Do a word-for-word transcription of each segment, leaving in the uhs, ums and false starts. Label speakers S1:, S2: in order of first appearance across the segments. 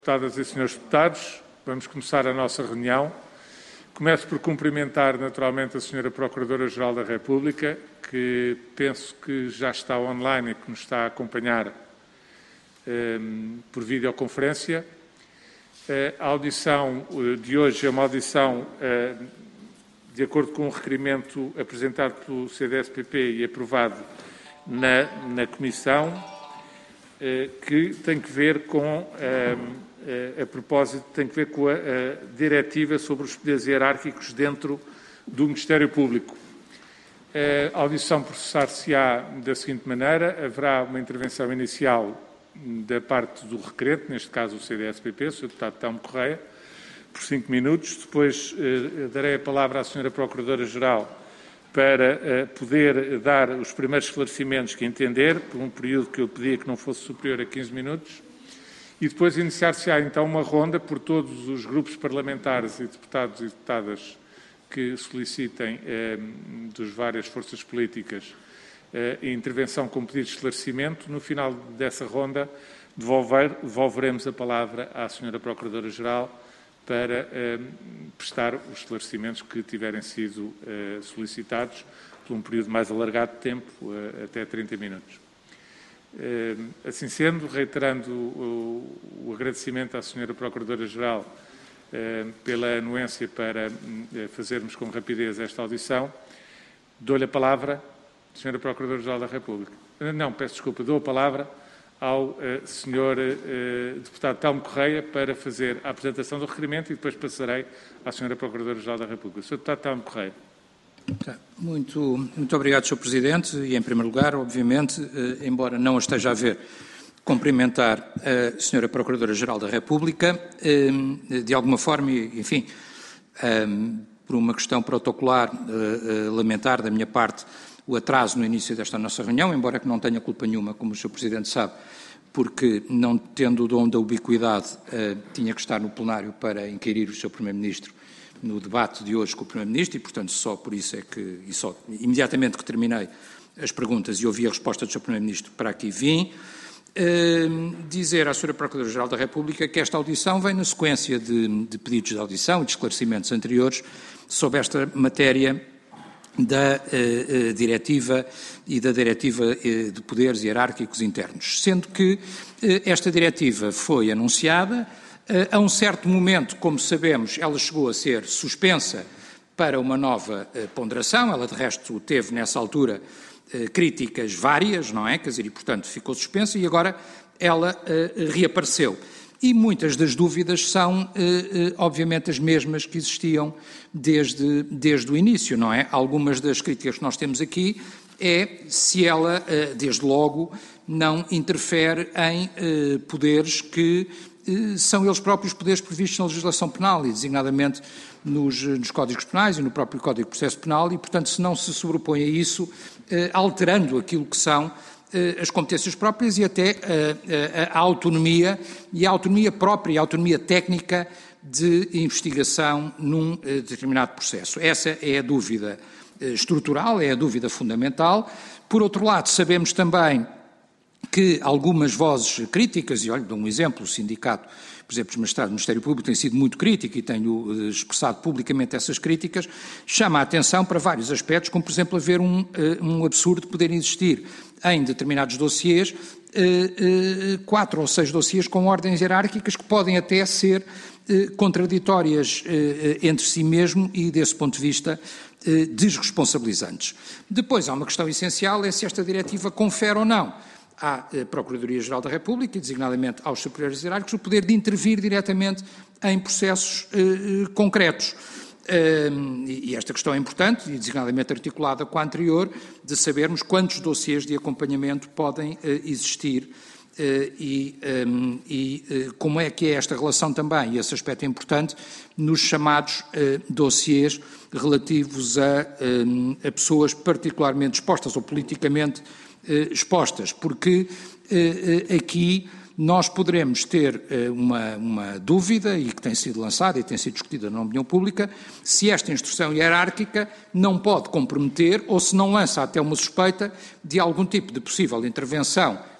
S1: Deputadas e senhores deputados, vamos começar a nossa reunião. Começo por cumprimentar naturalmente a senhora Procuradora-Geral da República, que penso que já está online e que nos está a acompanhar eh, por videoconferência. Eh, a audição de hoje é uma audição eh, de acordo com o requerimento apresentado pelo C D S P P e aprovado na, na Comissão, eh, que tem que ver com... Eh, a propósito, tem que ver com a, a diretiva sobre os poderes hierárquicos dentro do Ministério Público. A audição processar-se-á da seguinte maneira: haverá uma intervenção inicial da parte do requerente, neste caso o C D S P P, o senhor Deputado Telmo Correia, por cinco minutos. Depois eh, darei a palavra à senhora Procuradora-Geral para eh, poder dar os primeiros esclarecimentos que entender, por um período que eu pedia que não fosse superior a quinze minutos. E depois iniciar-se-á então uma ronda por todos os grupos parlamentares e deputados e deputadas que solicitem, eh, das várias forças políticas, eh, a intervenção com pedido de esclarecimento. No final dessa ronda, devolver, devolveremos a palavra à senhora Procuradora-Geral para eh, prestar os esclarecimentos que tiverem sido eh, solicitados por um período mais alargado de tempo, eh, até trinta minutos. Assim sendo, reiterando o, o agradecimento à senhora Procuradora-Geral eh, pela anuência para eh, fazermos com rapidez esta audição, dou-lhe a palavra, senhora Procuradora-Geral da República. Não, peço desculpa, dou a palavra ao eh, senhor eh, Deputado Telmo Correia para fazer a apresentação do requerimento e depois passarei à senhora Procuradora-Geral da República. senhor Deputado Telmo Correia.
S2: Muito, muito obrigado, senhor Presidente, e em primeiro lugar, obviamente, eh, embora não a esteja a ver, cumprimentar a senhora Procuradora-Geral da República, eh, de alguma forma, enfim, eh, por uma questão protocolar, eh, eh, lamentar da minha parte o atraso no início desta nossa reunião, embora que não tenha culpa nenhuma, como o senhor Presidente sabe, porque, não tendo o dom da ubiquidade, eh, tinha que estar no plenário para inquirir o senhor Primeiro-Ministro no debate de hoje com o Primeiro-Ministro e, portanto, só por isso é que, e só imediatamente que terminei as perguntas e ouvi a resposta do senhor Primeiro-Ministro, para aqui vim, eh, dizer à senhora Procuradora-Geral da República que esta audição vem na sequência de, de pedidos de audição e de esclarecimentos anteriores sobre esta matéria da eh, eh, diretiva e da diretiva eh, de poderes hierárquicos internos, sendo que eh, esta diretiva foi anunciada. A um certo momento, como sabemos, ela chegou a ser suspensa para uma nova ponderação. Ela, de resto, teve, nessa altura, críticas várias, não é? Quer dizer, e, portanto, ficou suspensa e agora ela reapareceu. E muitas das dúvidas são, obviamente, as mesmas que existiam desde, desde o início, não é? Algumas das críticas que nós temos aqui é se ela, desde logo, não interfere em poderes que são eles próprios poderes previstos na legislação penal e, designadamente, nos, nos códigos penais e no próprio Código de Processo Penal e, portanto, se não se sobrepõe a isso, eh, alterando aquilo que são eh, as competências próprias e até eh, a, a autonomia e a autonomia própria e a autonomia técnica de investigação num eh, determinado processo. Essa é a dúvida eh, estrutural, é a dúvida fundamental. Por outro lado, sabemos também que algumas vozes críticas, e olha, dou um exemplo, o sindicato, por exemplo, dos magistrados do Ministério Público tem sido muito crítico e tenho expressado publicamente essas críticas, chama a atenção para vários aspectos, como por exemplo haver um, um absurdo poder existir em determinados dossiês, quatro ou seis dossiês com ordens hierárquicas que podem até ser contraditórias entre si mesmo e, desse ponto de vista, desresponsabilizantes. Depois há uma questão essencial, é se esta diretiva confere ou não à Procuradoria-Geral da República, e designadamente aos superiores hierárquicos, o poder de intervir diretamente em processos eh, concretos. Eh, e esta questão é importante, e designadamente articulada com a anterior, de sabermos quantos dossiês de acompanhamento podem eh, existir eh, e, um, e eh, como é que é esta relação também, e esse aspecto é importante, nos chamados eh, dossiês relativos a, um, a pessoas particularmente expostas ou politicamente expostas, porque eh, aqui nós poderemos ter eh, uma, uma dúvida, e que tem sido lançada e tem sido discutida na opinião pública, se esta instrução hierárquica não pode comprometer ou se não lança até uma suspeita de algum tipo de possível intervenção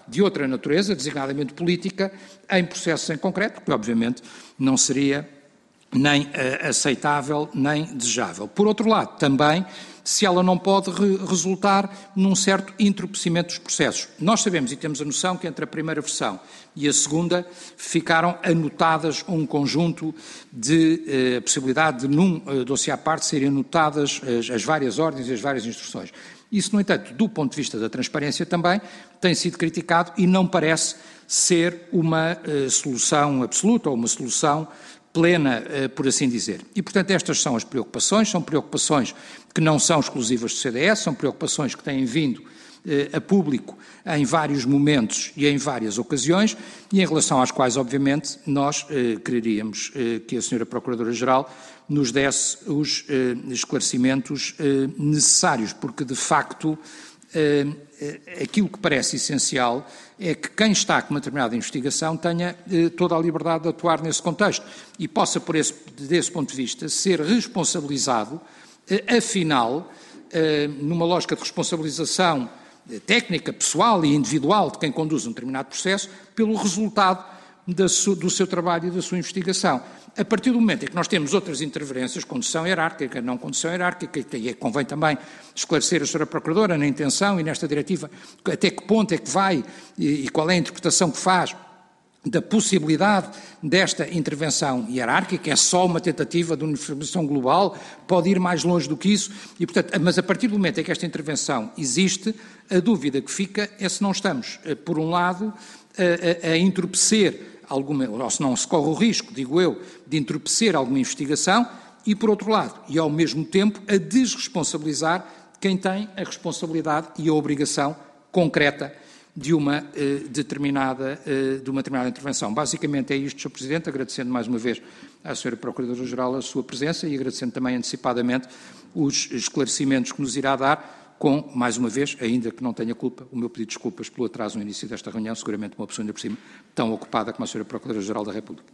S2: de outra natureza, designadamente política, em processos em concreto, que obviamente não seria nem uh, aceitável nem desejável. Por outro lado, também, se ela não pode re resultar num certo entorpecimento dos processos. Nós sabemos e temos a noção que entre a primeira versão e a segunda ficaram anotadas um conjunto de uh, possibilidade de, num uh, dossiê à parte, serem anotadas as, as várias ordens e as várias instruções. Isso, no entanto, do ponto de vista da transparência também, tem sido criticado e não parece ser uma uh, solução absoluta ou uma solução plena, por assim dizer. E, portanto, estas são as preocupações, são preocupações que não são exclusivas do C D S, são preocupações que têm vindo eh, a público em vários momentos e em várias ocasiões, e em relação às quais, obviamente, nós eh, quereríamos eh, que a senhora Procuradora-Geral nos desse os eh, esclarecimentos eh, necessários, porque, de facto, eh, aquilo que parece essencial é que quem está com uma determinada investigação tenha eh, toda a liberdade de atuar nesse contexto e possa, por esse, desse ponto de vista, ser responsabilizado, eh, afinal, eh, numa lógica de responsabilização eh, técnica, pessoal e individual de quem conduz um determinado processo, pelo resultado da su, do seu trabalho e da sua investigação. A partir do momento em que nós temos outras interferências, condução hierárquica, não condução hierárquica, e convém também esclarecer a senhora Procuradora na intenção e nesta diretiva até que ponto é que vai e, e qual é a interpretação que faz da possibilidade desta intervenção hierárquica, é só uma tentativa de uniformização global, pode ir mais longe do que isso, e, portanto, mas a partir do momento em que esta intervenção existe, a dúvida que fica é se não estamos, por um lado, a, a, a entorpecer alguma, ou se não se corre o risco, digo eu, de entorpecer alguma investigação e, por outro lado, e ao mesmo tempo, a desresponsabilizar quem tem a responsabilidade e a obrigação concreta de uma, eh, determinada, eh, de uma determinada intervenção. Basicamente é isto, senhor Presidente, agradecendo mais uma vez à senhora Procuradora-Geral a sua presença e agradecendo também antecipadamente os esclarecimentos que nos irá dar, com, mais uma vez, ainda que não tenha culpa, o meu pedido de desculpas pelo atraso no início desta reunião, seguramente uma pessoa ainda por cima tão ocupada como a senhora Procuradora-Geral da República.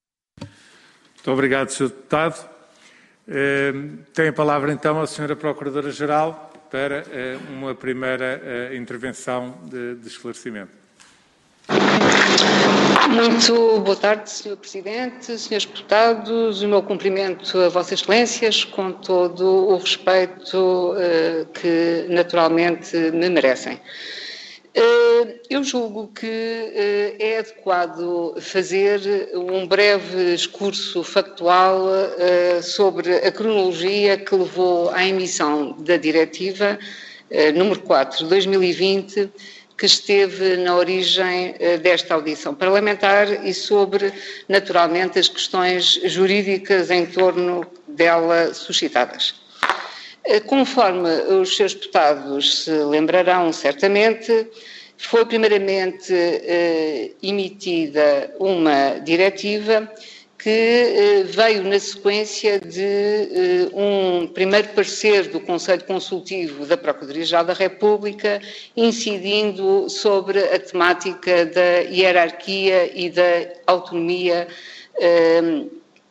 S1: Muito obrigado, senhor Deputado. Eh, tem a palavra então a senhora Procuradora-Geral para eh, uma primeira eh, intervenção de, de esclarecimento.
S3: Muito boa tarde, senhor Presidente, senhores deputados, o meu cumprimento a Vossas Excelências com todo o respeito uh, que naturalmente me merecem. Uh, eu julgo que uh, é adequado fazer um breve excurso factual uh, sobre a cronologia que levou à emissão da Diretiva uh, número quatro de dois mil e vinte, que esteve na origem uh, desta audição parlamentar e sobre, naturalmente, as questões jurídicas em torno dela suscitadas. Uh, conforme os seus deputados se lembrarão certamente, foi primeiramente uh, emitida uma diretiva que uh, veio na sequência de uh, um primeiro parecer do Conselho Consultivo da Procuradoria-Geral da República, incidindo sobre a temática da hierarquia e da autonomia, uh,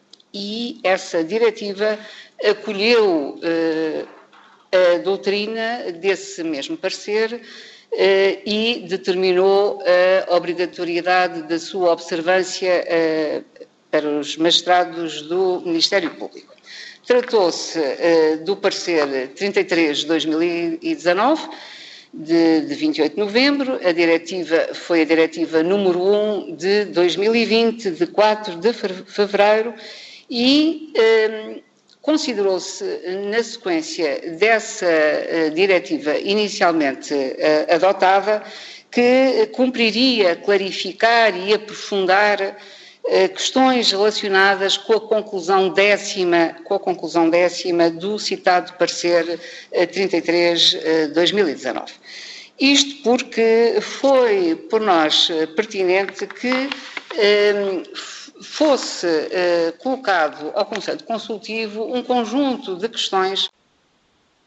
S3: e essa diretiva acolheu uh, a doutrina desse mesmo parecer uh, e determinou a obrigatoriedade da sua observância uh, para os magistrados do Ministério Público. Tratou-se uh, do parecer trinta e três de dois mil e dezanove, de, de vinte e oito de novembro, a diretiva foi a diretiva número um de dois mil e vinte, de quatro de fevereiro, e uh, considerou-se, na sequência dessa uh, diretiva inicialmente uh, adotada, que cumpriria clarificar e aprofundar questões relacionadas com a conclusão décima, com a conclusão décima do citado parecer trinta e três de dois mil e dezanove. Isto porque foi por nós pertinente que eh, fosse eh, colocado ao Conselho Consultivo um conjunto de questões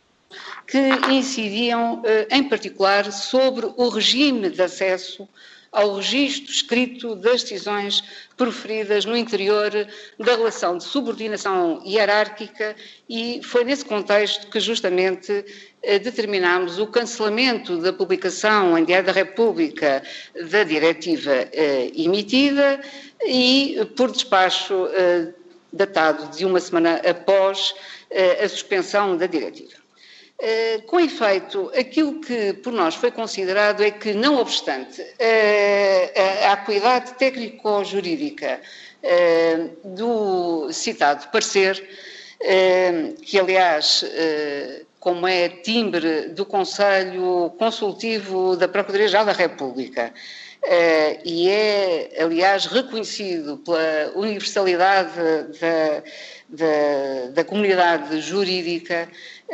S3: que incidiam, eh, em particular, sobre o regime de acesso ao registro escrito das decisões proferidas no interior da relação de subordinação hierárquica, e foi nesse contexto que justamente eh, determinámos o cancelamento da publicação em Diário da República da diretiva eh, emitida e, por despacho eh, datado de uma semana após eh, a suspensão da diretiva. Uh, com efeito, aquilo que por nós foi considerado é que, não obstante uh, a, a acuidade técnico-jurídica uh, do citado parecer, uh, que aliás, uh, como é timbre do Conselho Consultivo da Procuradoria-Geral da República, uh, e é, aliás, reconhecido pela universalidade da, da, da comunidade jurídica,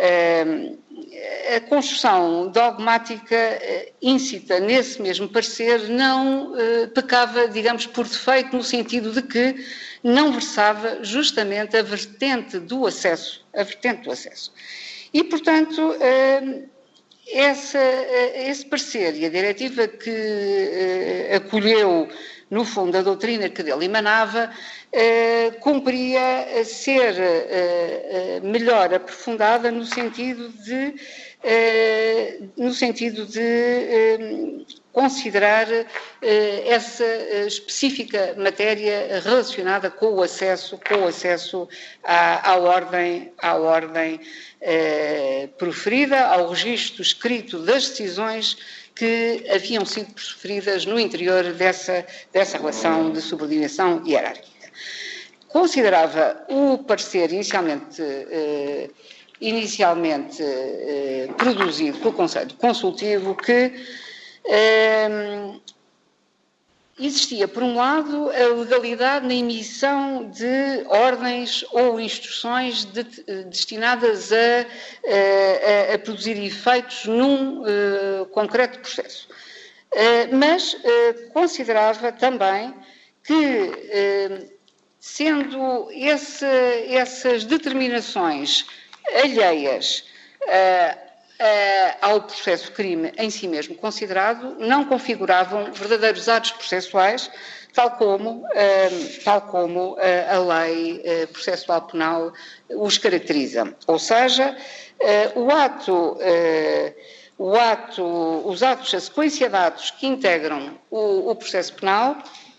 S3: a construção dogmática incita nesse mesmo parecer não pecava, digamos, por defeito, no sentido de que não versava justamente a vertente do acesso, a vertente do acesso. E, portanto, essa, esse parecer e a diretiva que acolheu, no fundo, a doutrina que dele emanava, eh, cumpria ser eh, melhor aprofundada no sentido de, eh, no sentido de eh, considerar eh, essa específica matéria relacionada com o acesso, com o acesso à, à ordem, à ordem eh, proferida, ao registro escrito das decisões que haviam sido proferidas no interior dessa, dessa relação de subordinação hierárquica. Considerava o parecer inicialmente, eh, inicialmente eh, produzido pelo Conselho Consultivo que eh, existia, por um lado, a legalidade na emissão de ordens ou instruções de, destinadas a, a, a produzir efeitos num uh, concreto processo. Uh, mas uh, considerava também que, uh, sendo esse, essas determinações alheias uh, Uh, ao processo crime em si mesmo considerado, não configuravam verdadeiros atos processuais, tal como, uh, tal como uh, a lei uh, processual penal os caracteriza. Ou seja, uh, o ato, uh, o ato, os atos, a sequência de atos que integram o, o processo penal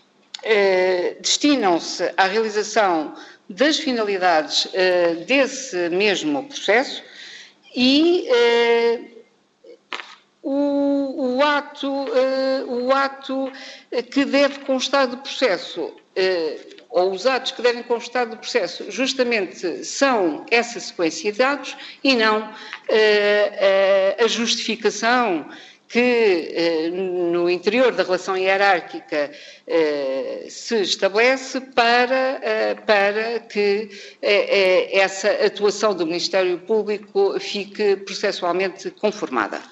S3: uh, destinam-se à realização das finalidades uh, desse mesmo processo, e eh, o, o, ato, eh, o ato que deve constar do processo, eh, ou os atos que devem constar do processo, justamente são essa sequência de atos e não eh, a, a justificação que eh, no interior da relação hierárquica eh, se estabelece para, eh, para que eh, essa atuação do Ministério Público fique processualmente conformada.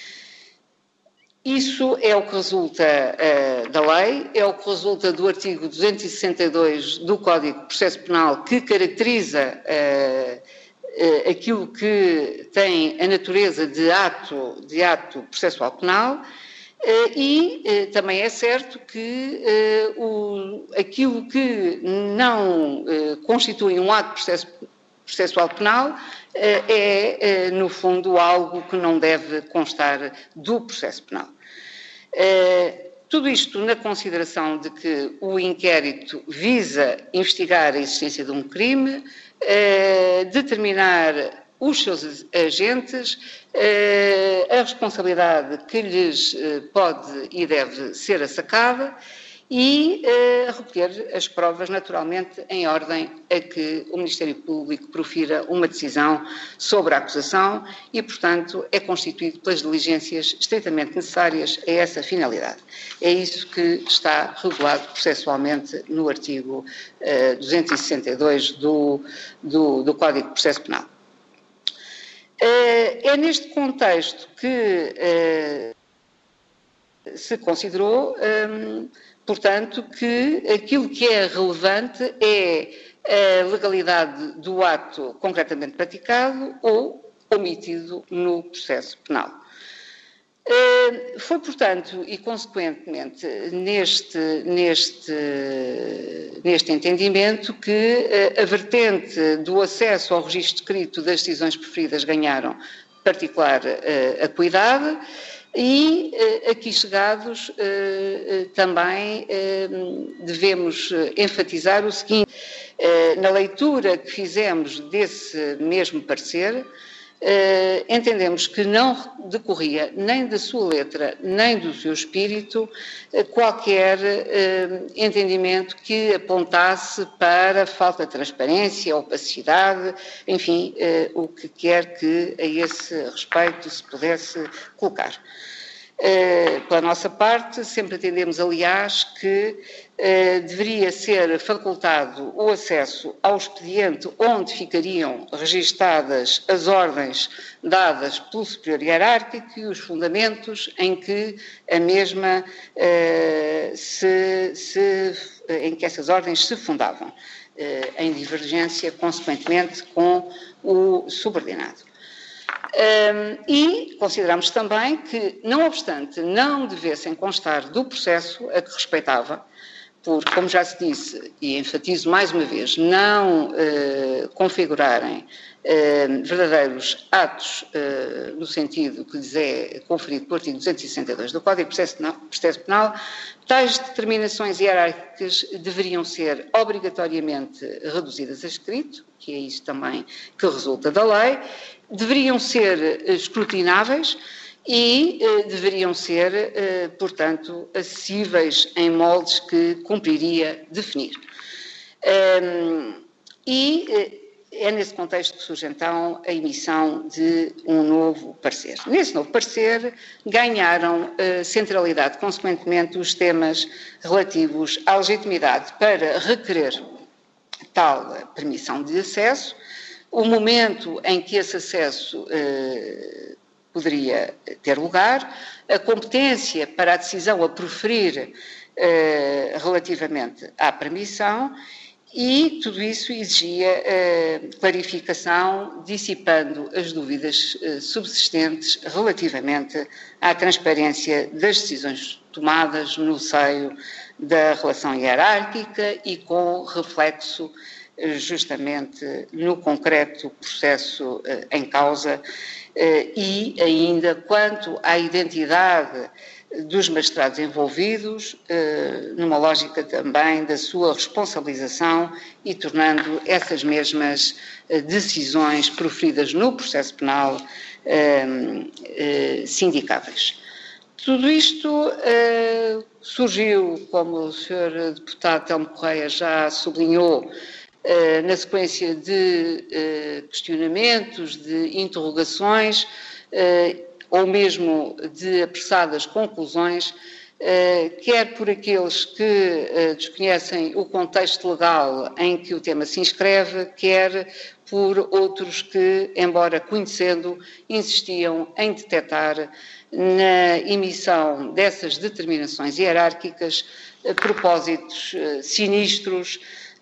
S3: Isso é o que resulta uh, da lei, é o que resulta do artigo duzentos e sessenta e dois do Código de Processo Penal, que caracteriza uh, uh, aquilo que tem a natureza de ato, de ato processual penal, uh, e uh, também é certo que uh, o, aquilo que não uh, constitui um ato processo, processual penal é, no fundo, algo que não deve constar do processo penal. Tudo isto na consideração de que o inquérito visa investigar a existência de um crime, determinar os seus agentes, a responsabilidade que lhes pode e deve ser assacada, e uh, recolher as provas, naturalmente, em ordem a que o Ministério Público profira uma decisão sobre a acusação e, portanto, é constituído pelas diligências estritamente necessárias a essa finalidade. É isso que está regulado processualmente no artigo uh, duzentos e sessenta e dois do, do, do Código de Processo Penal. Uh, é neste contexto que uh, se considerou... Um, Portanto, que aquilo que é relevante é a legalidade do ato concretamente praticado ou omitido no processo penal. Foi, portanto, e consequentemente, neste, neste, neste entendimento que a vertente do acesso ao registro escrito das decisões preferidas ganharam particular acuidade e, aqui chegados, também devemos enfatizar o seguinte: na leitura que fizemos desse mesmo parecer, Uh, entendemos que não decorria nem da sua letra, nem do seu espírito, uh, qualquer uh, entendimento que apontasse para falta de transparência, opacidade, enfim, uh, o que quer que a esse respeito se pudesse colocar. Uh, pela nossa parte, sempre entendemos, aliás, que uh, deveria ser facultado o acesso ao expediente onde ficariam registadas as ordens dadas pelo superior hierárquico e os fundamentos em que a mesma uh, se, se, em que essas ordens se fundavam, uh, em divergência, consequentemente, com o subordinado. Um, e consideramos também que, não obstante não devessem constar do processo a que respeitava, por, como já se disse, e enfatizo mais uma vez, não uh, configurarem uh, verdadeiros atos uh, no sentido que lhes é conferido pelo artigo duzentos e sessenta e dois do Código de Processo Penal, tais determinações hierárquicas deveriam ser obrigatoriamente reduzidas a escrito, que é isso também que resulta da lei, deveriam ser escrutináveis e eh, deveriam ser, eh, portanto, acessíveis em moldes que cumpriria definir. Um, e eh, é nesse contexto que surge, então, a emissão de um novo parecer. Nesse novo parecer, ganharam eh, centralidade, consequentemente, os temas relativos à legitimidade para requerer tal permissão de acesso, o momento em que esse acesso eh, poderia ter lugar, a competência para a decisão a proferir eh, relativamente à permissão, e tudo isso exigia eh, clarificação, dissipando as dúvidas eh, subsistentes relativamente à transparência das decisões tomadas no seio da relação hierárquica e com reflexo justamente no concreto processo eh, em causa eh, e ainda quanto à identidade dos magistrados envolvidos, eh, numa lógica também da sua responsabilização e tornando essas mesmas eh, decisões proferidas no processo penal eh, eh, sindicáveis. Tudo isto eh, surgiu, como o senhor deputado Telmo Correia já sublinhou, Uh, na sequência de uh, questionamentos, de interrogações, uh, ou mesmo de apressadas conclusões, uh, quer por aqueles que uh, desconhecem o contexto legal em que o tema se inscreve, quer por outros que, embora conhecendo, insistiam em detectar na emissão dessas determinações hierárquicas uh, propósitos uh, sinistros,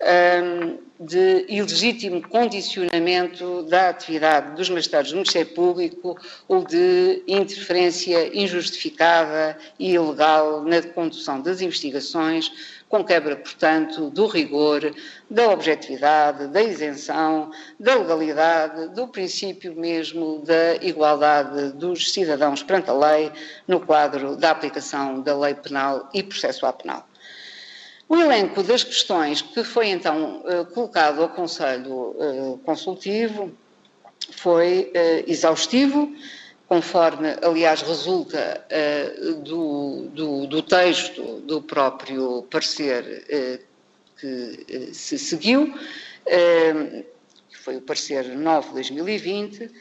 S3: de ilegítimo condicionamento da atividade dos magistrados do Ministério Público ou de interferência injustificada e ilegal na condução das investigações, com quebra, portanto, do rigor, da objetividade, da isenção, da legalidade, do princípio mesmo da igualdade dos cidadãos perante a lei no quadro da aplicação da lei penal e processual penal. O elenco das questões que foi então colocado ao Conselho Consultivo foi exaustivo, conforme, aliás, resulta do, do, do texto do próprio parecer que se seguiu, que foi o parecer nove de dois mil e vinte,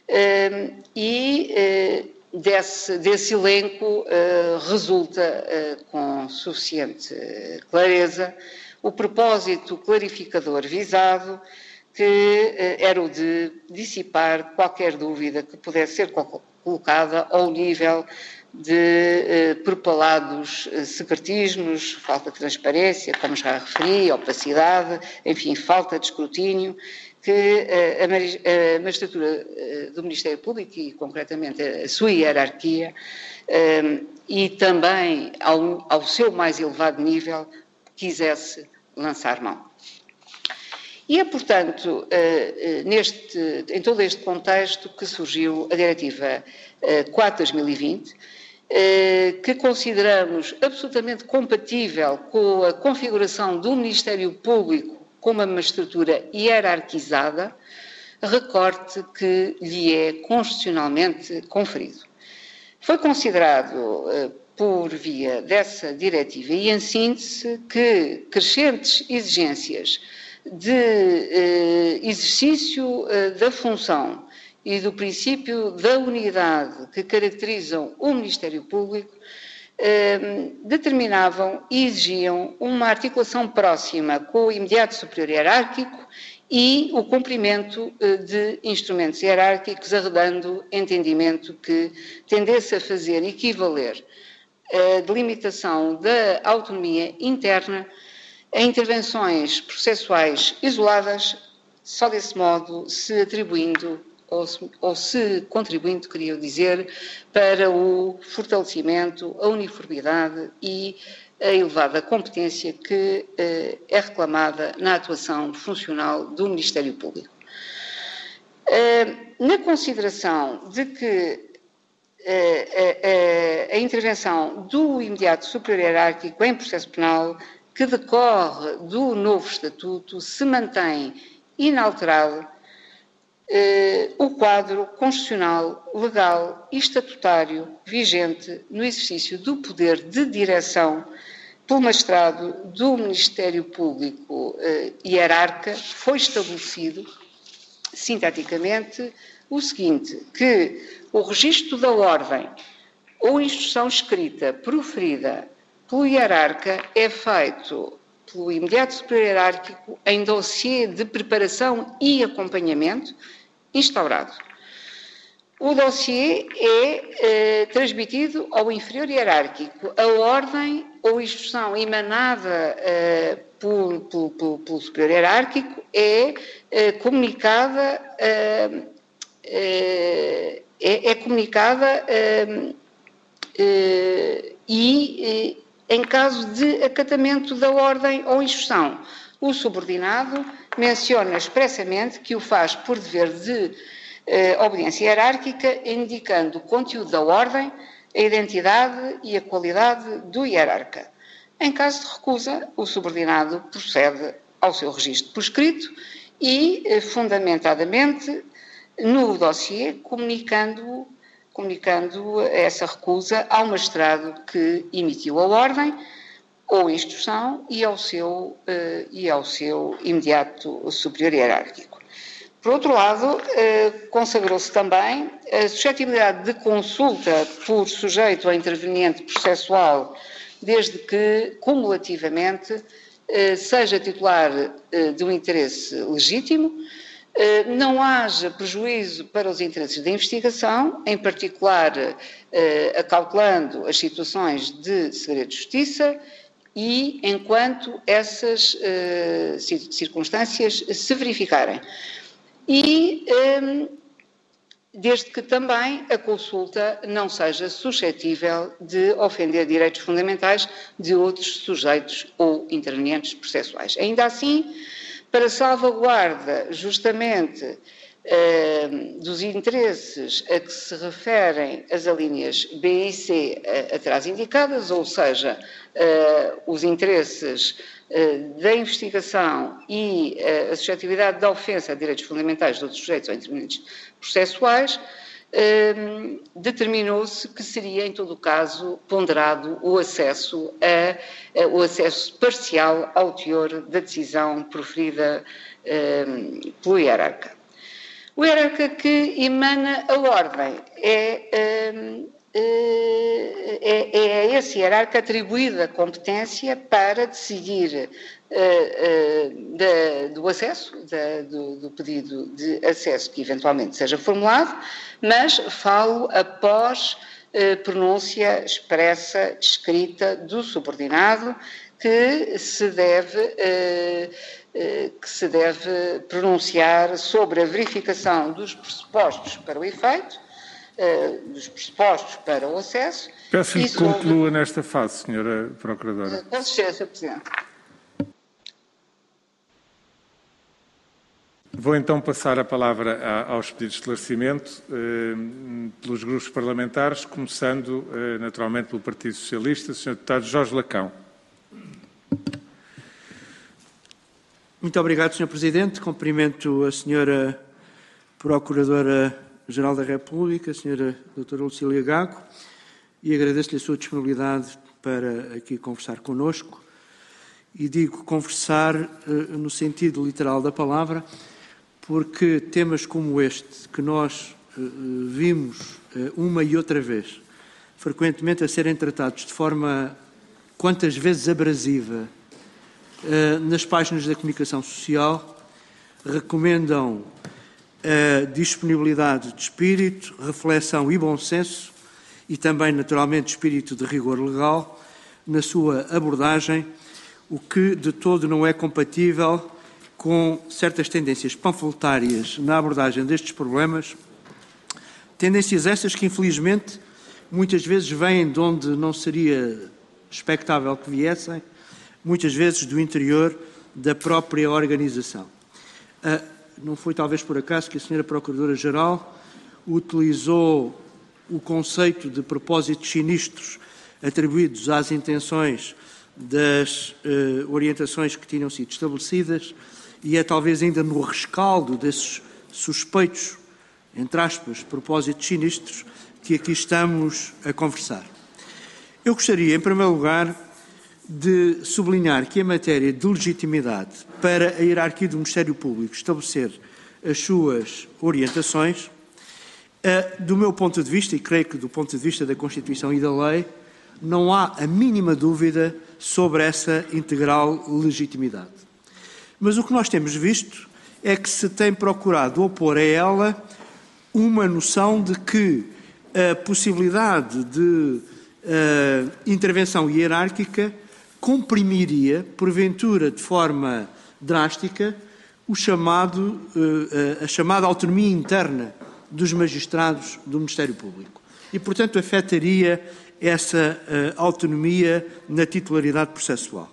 S3: e Desse, desse elenco uh, resulta uh, com suficiente clareza o propósito clarificador visado, que uh, era o de dissipar qualquer dúvida que pudesse ser colocada ao nível de uh, propalados uh, secretismos, falta de transparência, como já referi, opacidade, enfim, falta de escrutínio, que a, a magistratura do Ministério Público e, concretamente, a sua hierarquia e também ao, ao seu mais elevado nível quisesse lançar mão. E é, portanto, neste, em todo este contexto que surgiu a Diretiva quatro de dois mil e vinte, que consideramos absolutamente compatível com a configuração do Ministério Público como uma estrutura hierarquizada, recorte que lhe é constitucionalmente conferido. Foi considerado, por via dessa diretiva e em síntese, que crescentes exigências de eh, exercício eh, da função e do princípio da unidade que caracterizam o Ministério Público eh, determinavam e exigiam uma articulação próxima com o imediato superior hierárquico e o cumprimento eh, de instrumentos hierárquicos, arredando entendimento que tendesse a fazer equivaler a delimitação da autonomia interna a intervenções processuais isoladas, só desse modo se atribuindo ou se, ou se contribuindo, queria dizer, para o fortalecimento, a uniformidade e a elevada competência que eh, é reclamada na atuação funcional do Ministério Público. Eh, na consideração de que eh, a, a, a intervenção do imediato superior hierárquico em processo penal que decorre do novo Estatuto se mantém inalterado eh, o quadro constitucional, legal e estatutário vigente no exercício do poder de direção pelo magistrado do Ministério Público eh, hierarca. Foi estabelecido, sinteticamente, o seguinte, que o registro da ordem ou instrução escrita proferida pelo hierarca é feito pelo imediato superior hierárquico em dossiê de preparação e acompanhamento instaurado. O dossiê é eh, transmitido ao inferior hierárquico. A ordem ou instrução emanada eh, pelo, pelo, pelo, pelo superior hierárquico é eh, comunicada, eh, eh, é, é comunicada eh, eh, e eh, em caso de acatamento da ordem ou instrução, o subordinado menciona expressamente que o faz por dever de eh, obediência hierárquica, indicando o conteúdo da ordem, a identidade e a qualidade do hierarca. Em caso de recusa, o subordinado procede ao seu registro por escrito e, eh, fundamentadamente, no dossiê, comunicando comunicando essa recusa ao magistrado que emitiu a ordem ou instrução e ao seu, uh, e ao seu imediato superior hierárquico. Por outro lado, uh, consagrou-se também a suscetibilidade de consulta por sujeito a interveniente processual, desde que, cumulativamente, uh, seja titular uh, de um interesse legítimo, não haja prejuízo para os interesses da investigação, em particular acautelando as situações de segredo de justiça e enquanto essas circunstâncias se verificarem. E desde que também a consulta não seja suscetível de ofender direitos fundamentais de outros sujeitos ou intervenientes processuais. Ainda assim, para salvaguarda justamente eh, dos interesses a que se referem as alíneas B e C eh, atrás indicadas, ou seja, eh, os interesses eh, da investigação e eh, a suscetibilidade da ofensa a direitos fundamentais de outros sujeitos ou intervenientes processuais, Uh, determinou-se que seria, em todo o caso, ponderado o acesso, a, a, o acesso parcial ao teor da decisão proferida uh, pelo hierarca. O hierarca que emana a ordem é, uh, é, é a esse hierarca atribuída a competência para decidir Uh, uh, da, do acesso, da, do, do pedido de acesso que eventualmente seja formulado, mas falo após uh, pronúncia expressa, escrita do subordinado, que se deve, eh, eh, que se deve pronunciar sobre a verificação dos pressupostos para o efeito, eh, dos pressupostos para o acesso.
S1: Peço-lhe que
S3: sobre...
S1: conclua nesta fase, senhora Procuradora.
S3: Com licença, senhor Presidente.
S1: Vou então passar a palavra aos pedidos de esclarecimento eh, pelos grupos parlamentares, começando eh, naturalmente pelo Partido Socialista, senhor Deputado Jorge Lacão.
S4: Muito obrigado, senhor Presidente. Cumprimento a senhora Procuradora-Geral da República, a senhora doutora Lucília Gago, e agradeço-lhe a sua disponibilidade para aqui conversar connosco. E digo conversar eh, no sentido literal da palavra, porque temas como este, que nós uh, vimos uh, uma e outra vez, frequentemente a serem tratados de forma, quantas vezes abrasiva, uh, nas páginas da comunicação social, recomendam a disponibilidade de espírito, reflexão e bom senso, e também, naturalmente, espírito de rigor legal, na sua abordagem, o que de todo não é compatível com certas tendências panfletárias na abordagem destes problemas, tendências essas que, infelizmente, muitas vezes vêm de onde não seria expectável que viessem, muitas vezes do interior da própria organização. Ah, não foi talvez por acaso que a senhora Procuradora-Geral utilizou o conceito de propósitos sinistros atribuídos às intenções das uh, orientações que tinham sido estabelecidas, e é talvez ainda no rescaldo desses suspeitos, entre aspas, propósitos sinistros, que aqui estamos a conversar. Eu gostaria, em primeiro lugar, de sublinhar que, em matéria de legitimidade para a hierarquia do Ministério Público estabelecer as suas orientações, uh, do meu ponto de vista, e creio que do ponto de vista da Constituição e da lei, não há a mínima dúvida sobre essa integral legitimidade. Mas o que nós temos visto é que se tem procurado opor a ela uma noção de que a possibilidade de uh, intervenção hierárquica comprimiria, porventura de forma drástica, o chamado, uh, a chamada autonomia interna dos magistrados do Ministério Público. E, portanto, afetaria essa uh, autonomia na titularidade processual.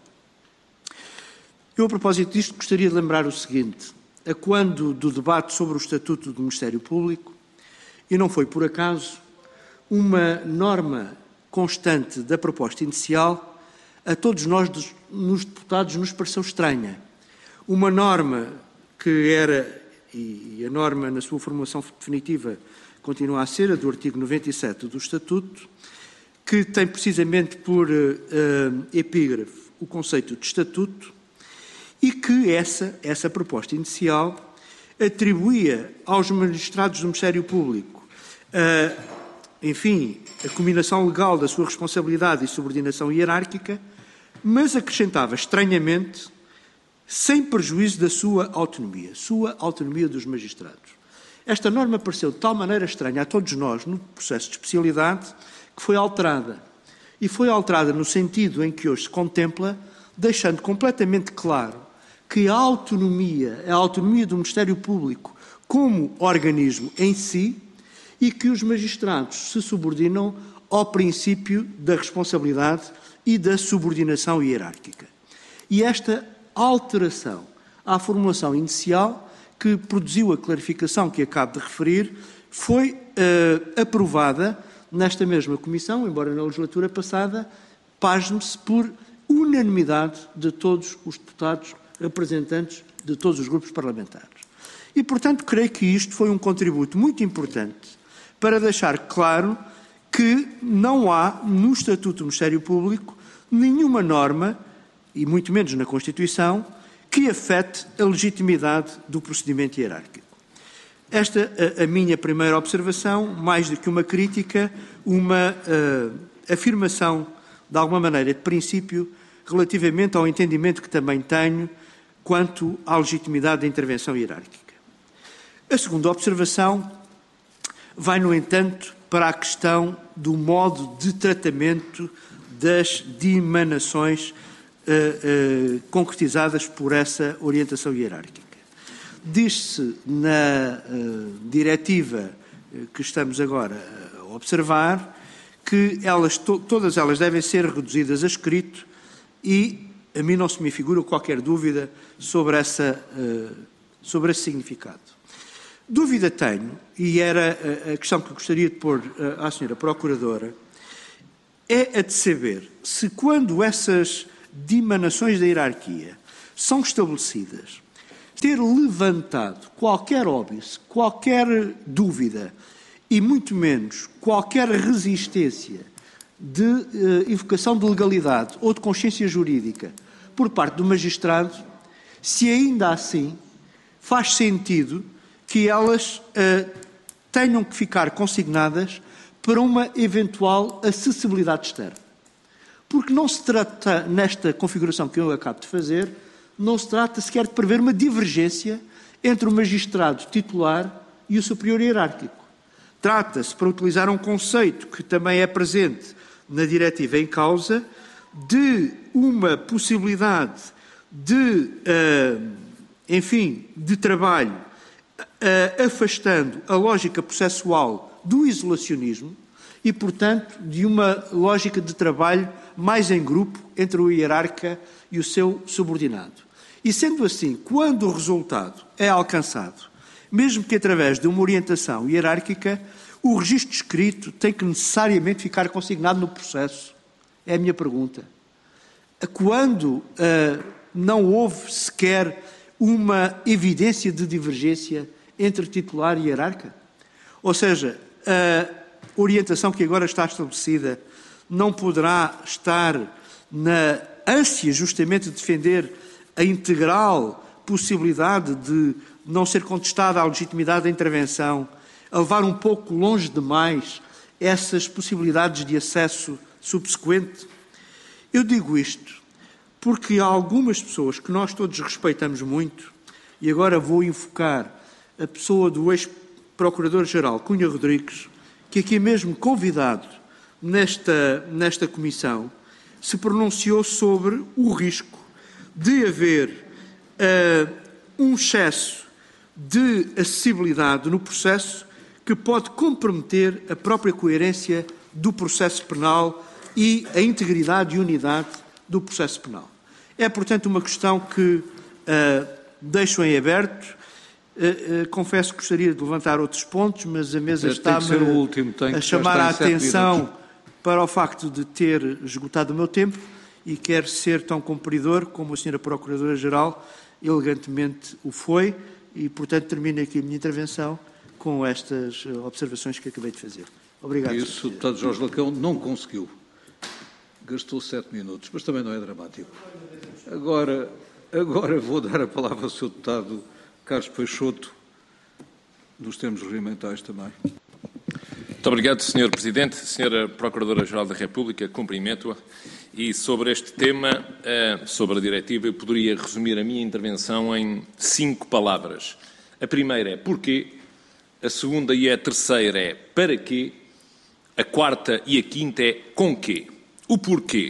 S4: Eu, a propósito disto, gostaria de lembrar o seguinte: a quando do debate sobre o Estatuto do Ministério Público, e não foi por acaso, uma norma constante da proposta inicial, a todos nós, nos deputados, nos pareceu estranha. Uma norma que era, e a norma na sua formulação definitiva continua a ser, a do artigo noventa e sete do Estatuto, que tem precisamente por uh, epígrafe o conceito de Estatuto, e que essa, essa proposta inicial atribuía aos magistrados do Ministério Público, uh, enfim, a combinação legal da sua responsabilidade e subordinação hierárquica, mas acrescentava estranhamente, sem prejuízo da sua autonomia, sua autonomia dos magistrados. Esta norma pareceu de tal maneira estranha a todos nós, no processo de especialidade, que foi alterada. E foi alterada no sentido em que hoje se contempla, deixando completamente claro que a autonomia, a autonomia do Ministério Público como organismo em si, e que os magistrados se subordinam ao princípio da responsabilidade e da subordinação hierárquica. E esta alteração à formulação inicial, que produziu a clarificação que acabo de referir, foi uh, aprovada nesta mesma Comissão, embora na legislatura passada, pasme-se, por unanimidade de todos os deputados representantes de todos os grupos parlamentares. E, portanto, creio que isto foi um contributo muito importante para deixar claro que não há, no Estatuto do Ministério Público, nenhuma norma, e muito menos na Constituição, que afete a legitimidade do procedimento hierárquico. Esta a, a minha primeira observação, mais do que uma crítica, uma uh, afirmação, de alguma maneira, de princípio, relativamente ao entendimento que também tenho quanto à legitimidade da intervenção hierárquica. A segunda observação vai, no entanto, para a questão do modo de tratamento das dimanações uh, uh, concretizadas por essa orientação hierárquica. Diz-se na uh, diretiva uh, que estamos agora a observar que elas, to todas elas devem ser reduzidas a escrito e a mim não se me figura qualquer dúvida sobre, essa, uh, sobre esse significado. Dúvida tenho, e era a questão que gostaria de pôr uh, à senhora Procuradora, é a de saber se quando essas dimanações da hierarquia são estabelecidas, ter levantado qualquer óbice, qualquer dúvida e muito menos qualquer resistência de uh, invocação de legalidade ou de consciência jurídica por parte do magistrado, se ainda assim faz sentido que elas uh, tenham que ficar consignadas para uma eventual acessibilidade externa. Porque não se trata, nesta configuração que eu acabo de fazer, não se trata sequer de prever uma divergência entre o magistrado titular e o superior hierárquico. Trata-se, para utilizar um conceito que também é presente na diretiva em causa, de uma possibilidade de, uh, enfim, de trabalho uh, afastando a lógica processual do isolacionismo e, portanto, de uma lógica de trabalho mais em grupo entre o hierarca e o seu subordinado. E, sendo assim, quando o resultado é alcançado, mesmo que através de uma orientação hierárquica, o registro escrito tem que necessariamente ficar consignado no processo. É a minha pergunta. Quando uh, não houve sequer uma evidência de divergência entre titular e hierarca? Ou seja, a orientação que agora está estabelecida não poderá estar na ânsia justamente de defender a integral possibilidade de não ser contestada a legitimidade da intervenção, a levar um pouco longe demais essas possibilidades de acesso subsequente? Eu digo isto porque há algumas pessoas que nós todos respeitamos muito, e agora vou invocar a pessoa do ex-Procurador-Geral Cunha Rodrigues, que aqui mesmo convidado nesta, nesta comissão, se pronunciou sobre o risco de haver uh, um excesso de acessibilidade no processo que pode comprometer a própria coerência do processo penal e a integridade e unidade do processo penal. É, portanto, uma questão que uh, deixo em aberto. Uh, uh, confesso que gostaria de levantar outros pontos, mas a mesa está-me a chamar a atenção para o facto de ter esgotado o meu tempo e quero ser tão cumpridor como a senhora Procuradora-Geral elegantemente o foi e, portanto, termino aqui a minha intervenção com estas observações que acabei de fazer. Obrigado.
S5: Isso, o deputado Jorge Lacão não conseguiu. Gastou sete minutos, mas também não é dramático. Agora, agora vou dar a palavra ao senhor deputado Carlos Peixoto, nos termos regimentais também.
S6: Muito obrigado, senhor Presidente. senhora Procuradora-Geral da República, cumprimento-a. E sobre este tema, sobre a diretiva, eu poderia resumir a minha intervenção em cinco palavras. A primeira é porquê, a segunda e a terceira é para quê, a quarta e a quinta é com quê. O porquê.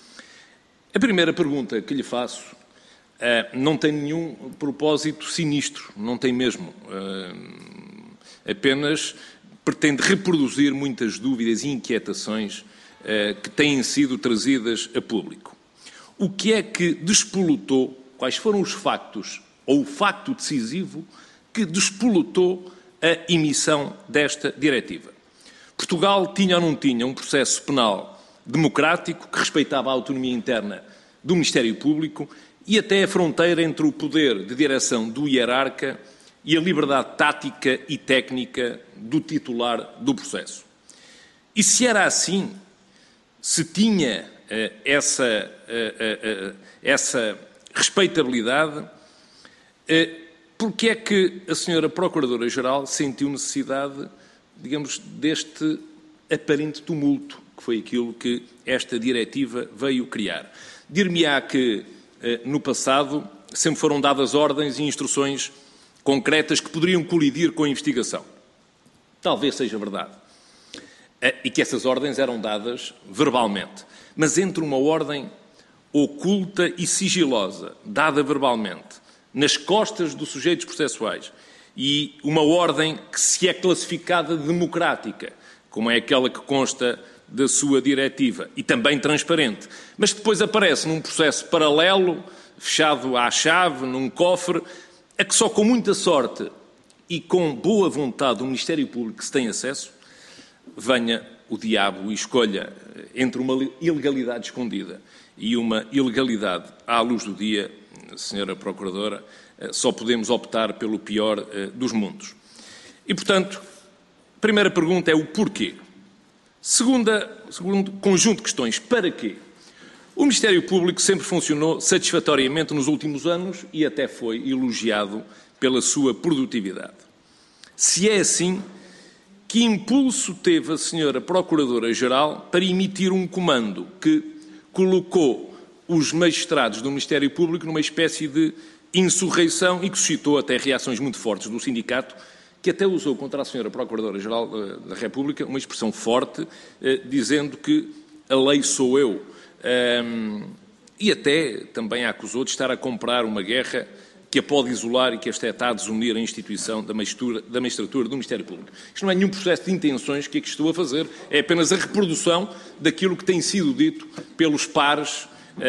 S6: A primeira pergunta que lhe faço uh, não tem nenhum propósito sinistro, não tem mesmo. Uh, apenas pretende reproduzir muitas dúvidas e inquietações uh, que têm sido trazidas a público. O que é que despolutou, quais foram os factos, ou o facto decisivo, que despolutou a emissão desta diretiva? Portugal tinha ou não tinha um processo penal democrático, que respeitava a autonomia interna do Ministério Público e até a fronteira entre o poder de direção do hierarca e a liberdade tática e técnica do titular do processo. E se era assim, se tinha uh, essa, uh, uh, uh, essa respeitabilidade, uh, porque é que a senhora Procuradora-Geral sentiu necessidade, digamos, deste aparente tumulto, que foi aquilo que esta diretiva veio criar? Dir-me-á que, no passado, sempre foram dadas ordens e instruções concretas que poderiam colidir com a investigação. Talvez seja verdade. E que essas ordens eram dadas verbalmente. Mas entre uma ordem oculta e sigilosa, dada verbalmente, nas costas dos sujeitos processuais, e uma ordem que se é classificada democrática, como é aquela que consta da sua diretiva, e também transparente, mas depois aparece num processo paralelo, fechado à chave, num cofre, a que só com muita sorte e com boa vontade do Ministério Público que se tem acesso, venha o diabo e escolha entre uma ilegalidade escondida e uma ilegalidade à luz do dia, senhora Procuradora, só podemos optar pelo pior dos mundos. E, portanto, a primeira pergunta é o porquê. Segunda, segundo conjunto de questões, para quê? O Ministério Público sempre funcionou satisfatoriamente nos últimos anos e até foi elogiado pela sua produtividade. Se é assim, que impulso teve a senhora Procuradora-Geral para emitir um comando que colocou os magistrados do Ministério Público numa espécie de insurreição e que suscitou até reações muito fortes do sindicato, que até usou contra a senhora Procuradora-Geral da República uma expressão forte, eh, dizendo que a lei sou eu. Um, e até também a acusou de estar a comprar uma guerra que a pode isolar e que esta está a desunir a instituição da magistratura, da magistratura do Ministério Público. Isto não é nenhum processo de intenções que aqui estou a fazer, é apenas a reprodução daquilo que tem sido dito pelos pares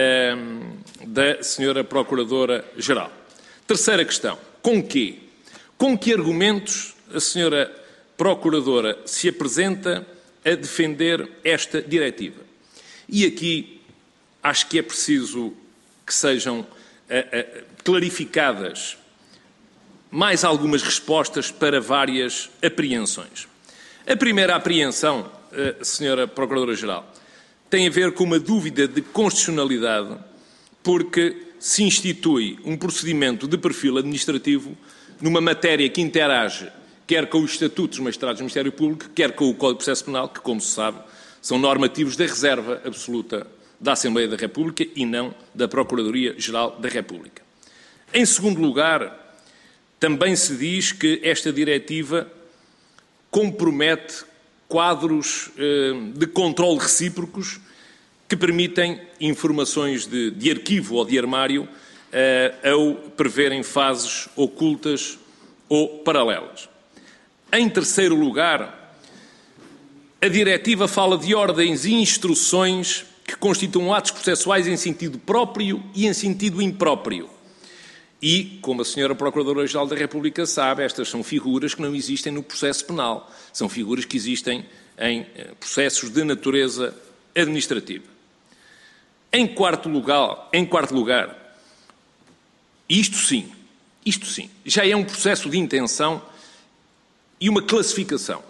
S6: um, da senhora Procuradora-Geral. Terceira questão, com quê? Com que argumentos a senhora Procuradora se apresenta a defender esta diretiva? E aqui acho que é preciso que sejam uh, uh, clarificadas mais algumas respostas para várias apreensões. A primeira apreensão, uh, senhora Procuradora-Geral, tem a ver com uma dúvida de constitucionalidade, porque se institui um procedimento de perfil administrativo numa matéria que interage quer com os estatutos dos magistrados do Ministério Público, quer com o Código de Processo Penal, que, como se sabe, são normativos da reserva absoluta da Assembleia da República e não da Procuradoria-Geral da República. Em segundo lugar, também se diz que esta diretiva compromete quadros eh, de controle recíprocos que permitem informações de, de arquivo ou de armário eh, ao preverem fases ocultas ou paralelas. Em terceiro lugar, a diretiva fala de ordens e instruções que constituam atos processuais em sentido próprio e em sentido impróprio. E, como a senhora Procuradora-Geral da República sabe, estas são figuras que não existem no processo penal. São figuras que existem em processos de natureza administrativa. Em quarto lugar, em quarto lugar, isto sim, isto sim, já é um processo de intenção e uma classificação.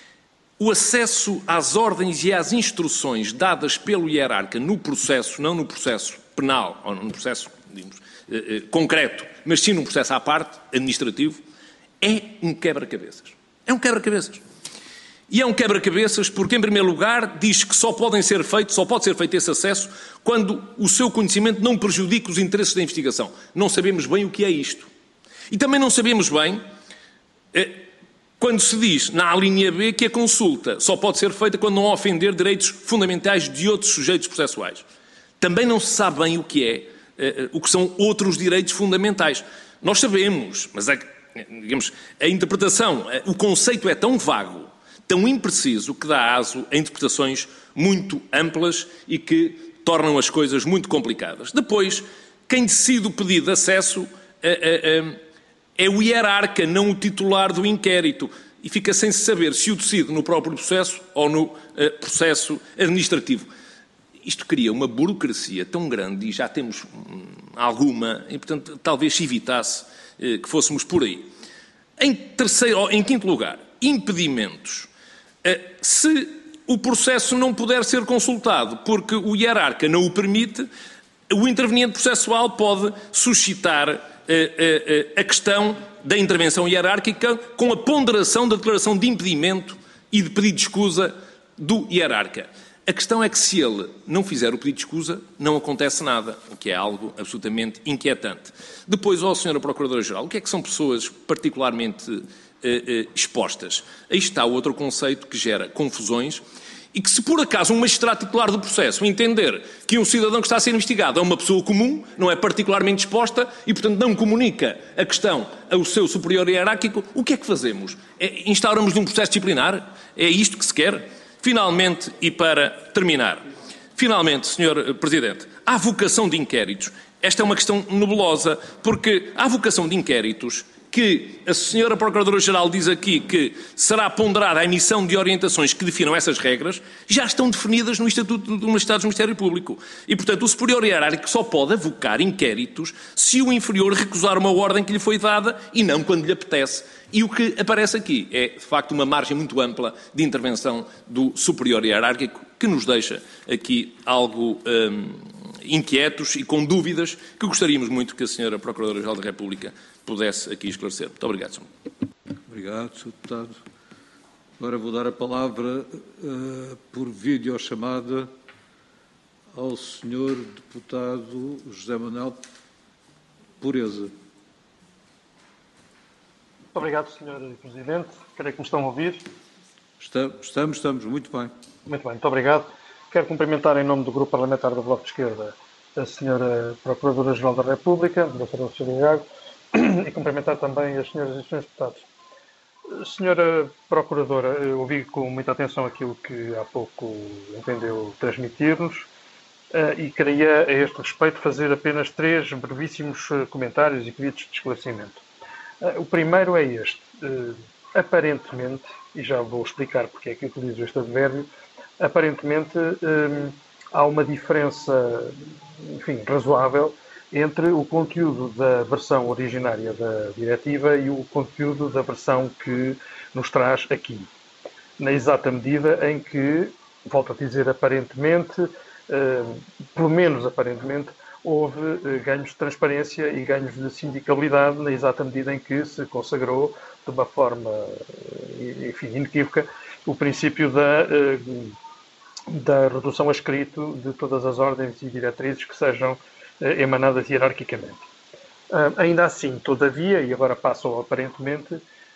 S6: O acesso às ordens e às instruções dadas pelo hierarca no processo, não no processo penal, ou no processo, digamos, eh, eh, concreto, mas sim num processo à parte, administrativo, é um quebra-cabeças. É um quebra-cabeças. E é um quebra-cabeças porque, em primeiro lugar, diz que só podem ser feitos, só pode ser feito esse acesso quando o seu conhecimento não prejudica os interesses da investigação. Não sabemos bem o que é isto. E também não sabemos bem... Eh, quando se diz, na linha B, que a consulta só pode ser feita quando não ofender direitos fundamentais de outros sujeitos processuais. Também não se sabe bem o que é, uh, o que são outros direitos fundamentais. Nós sabemos, mas a, digamos, a interpretação, o conceito é tão vago, tão impreciso, que dá aso a interpretações muito amplas e que tornam as coisas muito complicadas. Depois, quem decide o pedido de acesso... Uh, uh, uh, é o hierarca, não o titular do inquérito, e fica sem se saber se o decide no próprio processo ou no uh, processo administrativo. Isto cria uma burocracia tão grande, e já temos hum, alguma, e portanto talvez se evitasse uh, que fôssemos por aí. Em terceiro, em quinto lugar, impedimentos. Uh, se o processo não puder ser consultado porque o hierarca não o permite, o interveniente processual pode suscitar a questão da intervenção hierárquica com a ponderação da declaração de impedimento e de pedido de escusa do hierarca. A questão é que se ele não fizer o pedido de escusa, não acontece nada, o que é algo absolutamente inquietante. Depois, ó senhora Procuradora-Geral, o que é que são pessoas particularmente eh, eh, expostas? Aí está outro conceito que gera confusões e que se por acaso um magistrado titular do processo entender que um cidadão que está a ser investigado é uma pessoa comum, não é particularmente exposta e, portanto, não comunica a questão ao seu superior hierárquico, o que é que fazemos? É, instauramos um processo disciplinar? É isto que se quer? Finalmente, e para terminar, finalmente, senhor Presidente, há vocação de inquéritos. Esta é uma questão nebulosa, porque há vocação de inquéritos que a senhora Procuradora-Geral diz aqui que será ponderada a emissão de orientações que definam essas regras, já estão definidas no Estatuto do Magistrado do Ministério Público. E, portanto, o superior hierárquico só pode avocar inquéritos se o inferior recusar uma ordem que lhe foi dada e não quando lhe apetece. E o que aparece aqui é, de facto, uma margem muito ampla de intervenção do superior hierárquico que nos deixa aqui algo hum, inquietos e com dúvidas que gostaríamos muito que a senhora Procuradora-Geral da República pudesse aqui esclarecer. Muito obrigado, senhor.
S5: Obrigado, senhor Deputado. Agora vou dar a palavra uh, por videochamada ao senhor Deputado José Manuel Pureza.
S7: Muito obrigado, senhor Presidente. Creio que me estão a ouvir.
S5: Estamos, estamos, muito bem.
S7: Muito bem, muito obrigado. Quero cumprimentar em nome do Grupo Parlamentar do Bloco de Esquerda a senhora Procuradora-Geral da República, a doutora Lucília Gago, e cumprimentar também as senhoras e senhores deputados. Senhora Procuradora, eu ouvi com muita atenção aquilo que há pouco entendeu transmitir-nos e queria, a este respeito, fazer apenas três brevíssimos comentários e pedidos de esclarecimento. O primeiro é este. Aparentemente, e já vou explicar porque é que utilizo este advérbio, aparentemente há uma diferença, enfim, razoável entre o conteúdo da versão originária da diretiva e o conteúdo da versão que nos traz aqui. Na exata medida em que, volto a dizer aparentemente, eh, pelo menos aparentemente, houve eh, ganhos de transparência e ganhos de sindicabilidade na exata medida em que se consagrou de uma forma, enfim, inequívoca, o princípio da, eh, da redução a escrito de todas as ordens e diretrizes que sejam emanadas hierarquicamente. Uh, ainda assim, todavia, e agora passo ao aparentemente,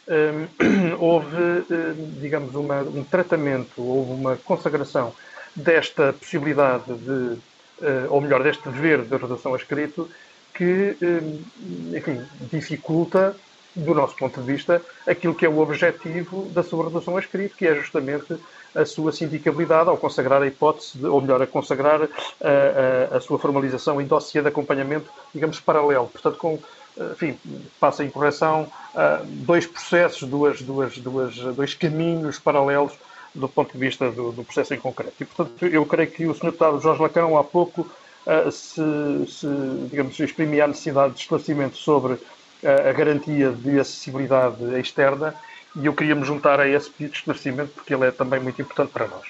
S7: um, houve, uh, digamos, uma, um tratamento, houve uma consagração desta possibilidade de, uh, ou melhor, deste dever de redução a escrito que, um, enfim, dificulta, do nosso ponto de vista, aquilo que é o objetivo da sua redução a escrito, que é justamente a sua sindicabilidade ao consagrar a hipótese, de, ou melhor, a consagrar a, a, a sua formalização em dossiê de acompanhamento, digamos, paralelo. Portanto, com, enfim, passa em correção, dois processos, duas, duas, duas, dois caminhos paralelos do ponto de vista do, do processo em concreto. E, portanto, eu creio que o senhor Deputado Jorge Lacão, há pouco, se, se digamos, exprimia a necessidade de esclarecimento sobre a, a garantia de acessibilidade externa, e eu queria me juntar a esse pedido de esclarecimento porque ele é também muito importante para nós.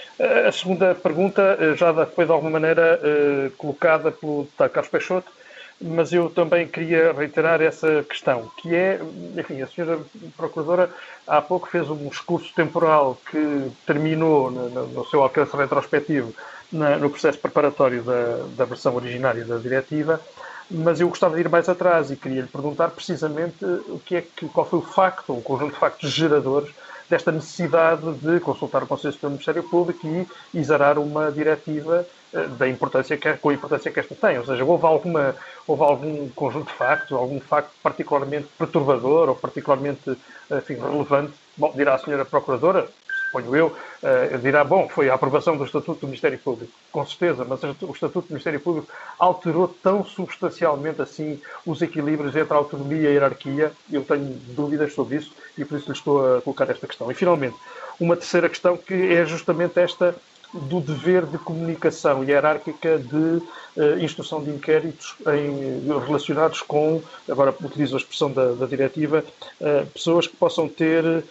S7: A segunda pergunta já foi de alguma maneira colocada pelo deputado Carlos Peixoto, mas eu também queria reiterar essa questão, que é, enfim, a senhora Procuradora há pouco fez um discurso temporal que terminou no, no seu alcance retrospectivo na, no processo preparatório da, da versão originária da diretiva, mas eu gostava de ir mais atrás e queria lhe perguntar precisamente o que é que, qual foi o facto, o conjunto de factos geradores desta necessidade de consultar o Conselho Superior do Ministério Público e exarar uma diretiva da importância que, com a importância que esta tem. Ou seja, houve, alguma, houve algum conjunto de factos, algum facto particularmente perturbador ou particularmente, enfim, relevante. Bom, dirá a senhora Procuradora, suponho eu, uh, dirá, bom, foi a aprovação do Estatuto do Ministério Público. Com certeza, mas o Estatuto do Ministério Público alterou tão substancialmente assim os equilíbrios entre a autonomia e a hierarquia. Eu tenho dúvidas sobre isso e por isso lhe estou a colocar esta questão. E, finalmente, uma terceira questão que é justamente esta do dever de comunicação hierárquica de uh, instrução de inquéritos em, relacionados com, agora utilizo a expressão da, da diretiva, uh, pessoas que possam ter, uh,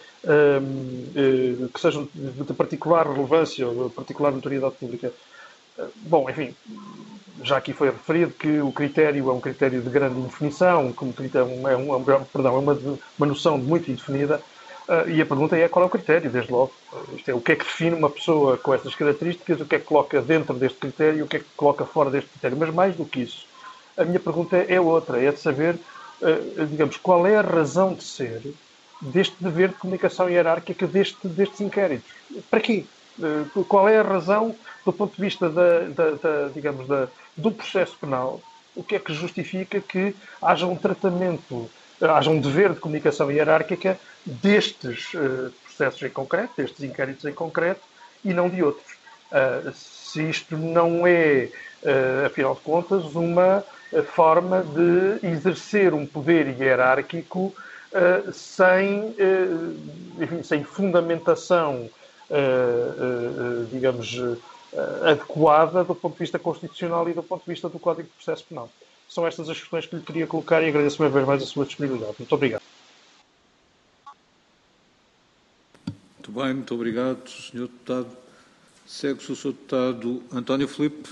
S7: uh, que sejam de particular relevância ou de particular notoriedade pública. Uh, bom, enfim, já aqui foi referido que o critério é um critério de grande indefinição, como critério, é, um, é, um, perdão, é uma, uma noção muito indefinida. Uh, e a pergunta é qual é o critério, desde logo. Uh, isto é, o que é que define uma pessoa com estas características, o que é que coloca dentro deste critério e o que é que coloca fora deste critério. Mas mais do que isso, a minha pergunta é outra, é de saber, uh, digamos, qual é a razão de ser deste dever de comunicação hierárquica deste, destes inquéritos. Para quê? Qual é a razão, do ponto de vista da, da, da, digamos, da, do processo penal, o que é que justifica que haja um tratamento, haja um dever de comunicação hierárquica destes uh, processos em concreto, destes inquéritos em concreto, e não de outros? Uh, se isto não é, uh, afinal de contas, uma forma de exercer um poder hierárquico uh, sem, uh, enfim, sem fundamentação, uh, uh, digamos, uh, adequada do ponto de vista constitucional e do ponto de vista do Código de Processo Penal. São estas as questões que lhe queria colocar e agradeço uma vez mais a sua disponibilidade. Muito obrigado.
S5: Muito bem, muito obrigado, senhor Deputado. Segue-se o senhor Deputado António Filipe.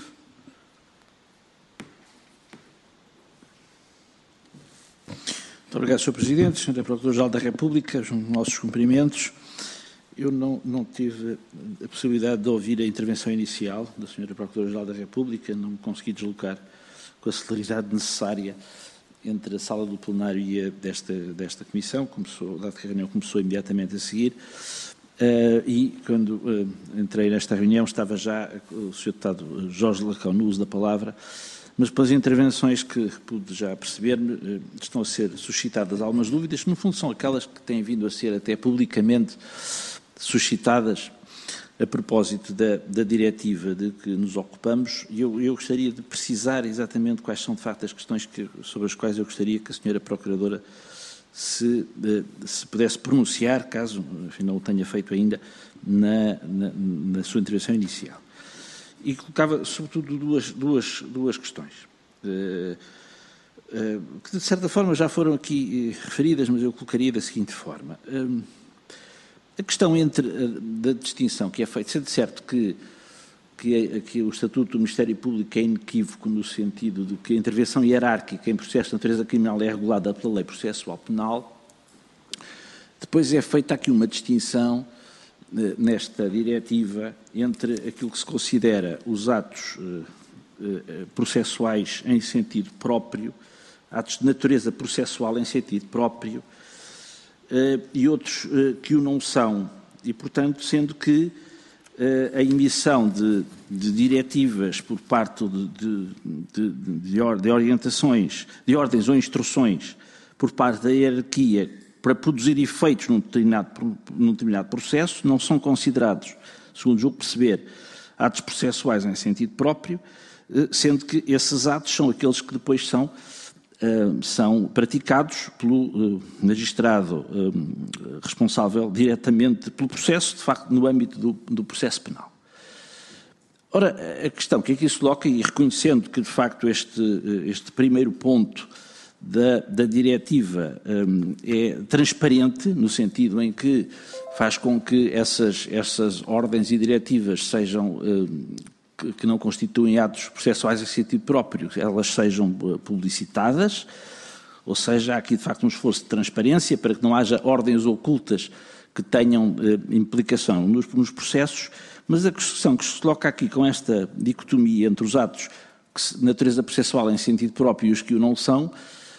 S8: Muito obrigado, senhor Presidente, senhora Procuradora-Geral da República, os nossos cumprimentos. Eu não, não tive a possibilidade de ouvir a intervenção inicial da senhora Procuradora-Geral da República, não me consegui deslocar com a celeridade necessária entre a sala do plenário e a desta, desta comissão, começou, dado que a reunião começou imediatamente a seguir, uh, e quando uh, entrei nesta reunião estava já o senhor Deputado Jorge Lacão no uso da palavra, mas pelas intervenções que pude já perceber-me, estão a ser suscitadas algumas dúvidas, que no fundo são aquelas que têm vindo a ser até publicamente suscitadas a propósito da, da diretiva de que nos ocupamos, e eu, eu gostaria de precisar exatamente quais são de facto as questões que, sobre as quais eu gostaria que a senhora Procuradora se, se pudesse pronunciar, caso enfim, não o tenha feito ainda, na, na, na sua intervenção inicial. E colocava, sobretudo, duas, duas, duas questões, uh, uh, que, de certa forma, já foram aqui uh, referidas, mas eu colocaria da seguinte forma. Uh, a questão entre uh, da distinção que é feita, sendo certo que, que, que o Estatuto do Ministério Público é inequívoco no sentido de que a intervenção hierárquica em processo de natureza criminal é regulada pela Lei Processual Penal, depois é feita aqui uma distinção nesta diretiva entre aquilo que se considera os atos processuais em sentido próprio, atos de natureza processual em sentido próprio, e outros que o não são. E, portanto, sendo que a emissão de, de diretivas por parte de, de, de, de, de orientações, de ordens ou instruções por parte da hierarquia para produzir efeitos num determinado, num determinado processo, não são considerados, segundo julgo perceber, atos processuais em sentido próprio, sendo que esses atos são aqueles que depois são, são praticados pelo magistrado responsável diretamente pelo processo, de facto, no âmbito do, do processo penal. Ora, a questão que aqui se coloca, e reconhecendo que, de facto, este, este primeiro ponto Da, da diretiva um, é transparente, no sentido em que faz com que essas, essas ordens e diretivas sejam, um, que, que não constituem atos processuais em sentido próprio, elas sejam publicitadas, ou seja, há aqui de facto um esforço de transparência para que não haja ordens ocultas que tenham uh, implicação nos, nos processos, mas a questão que se coloca aqui com esta dicotomia entre os atos de natureza processual em sentido próprio e os que o não são,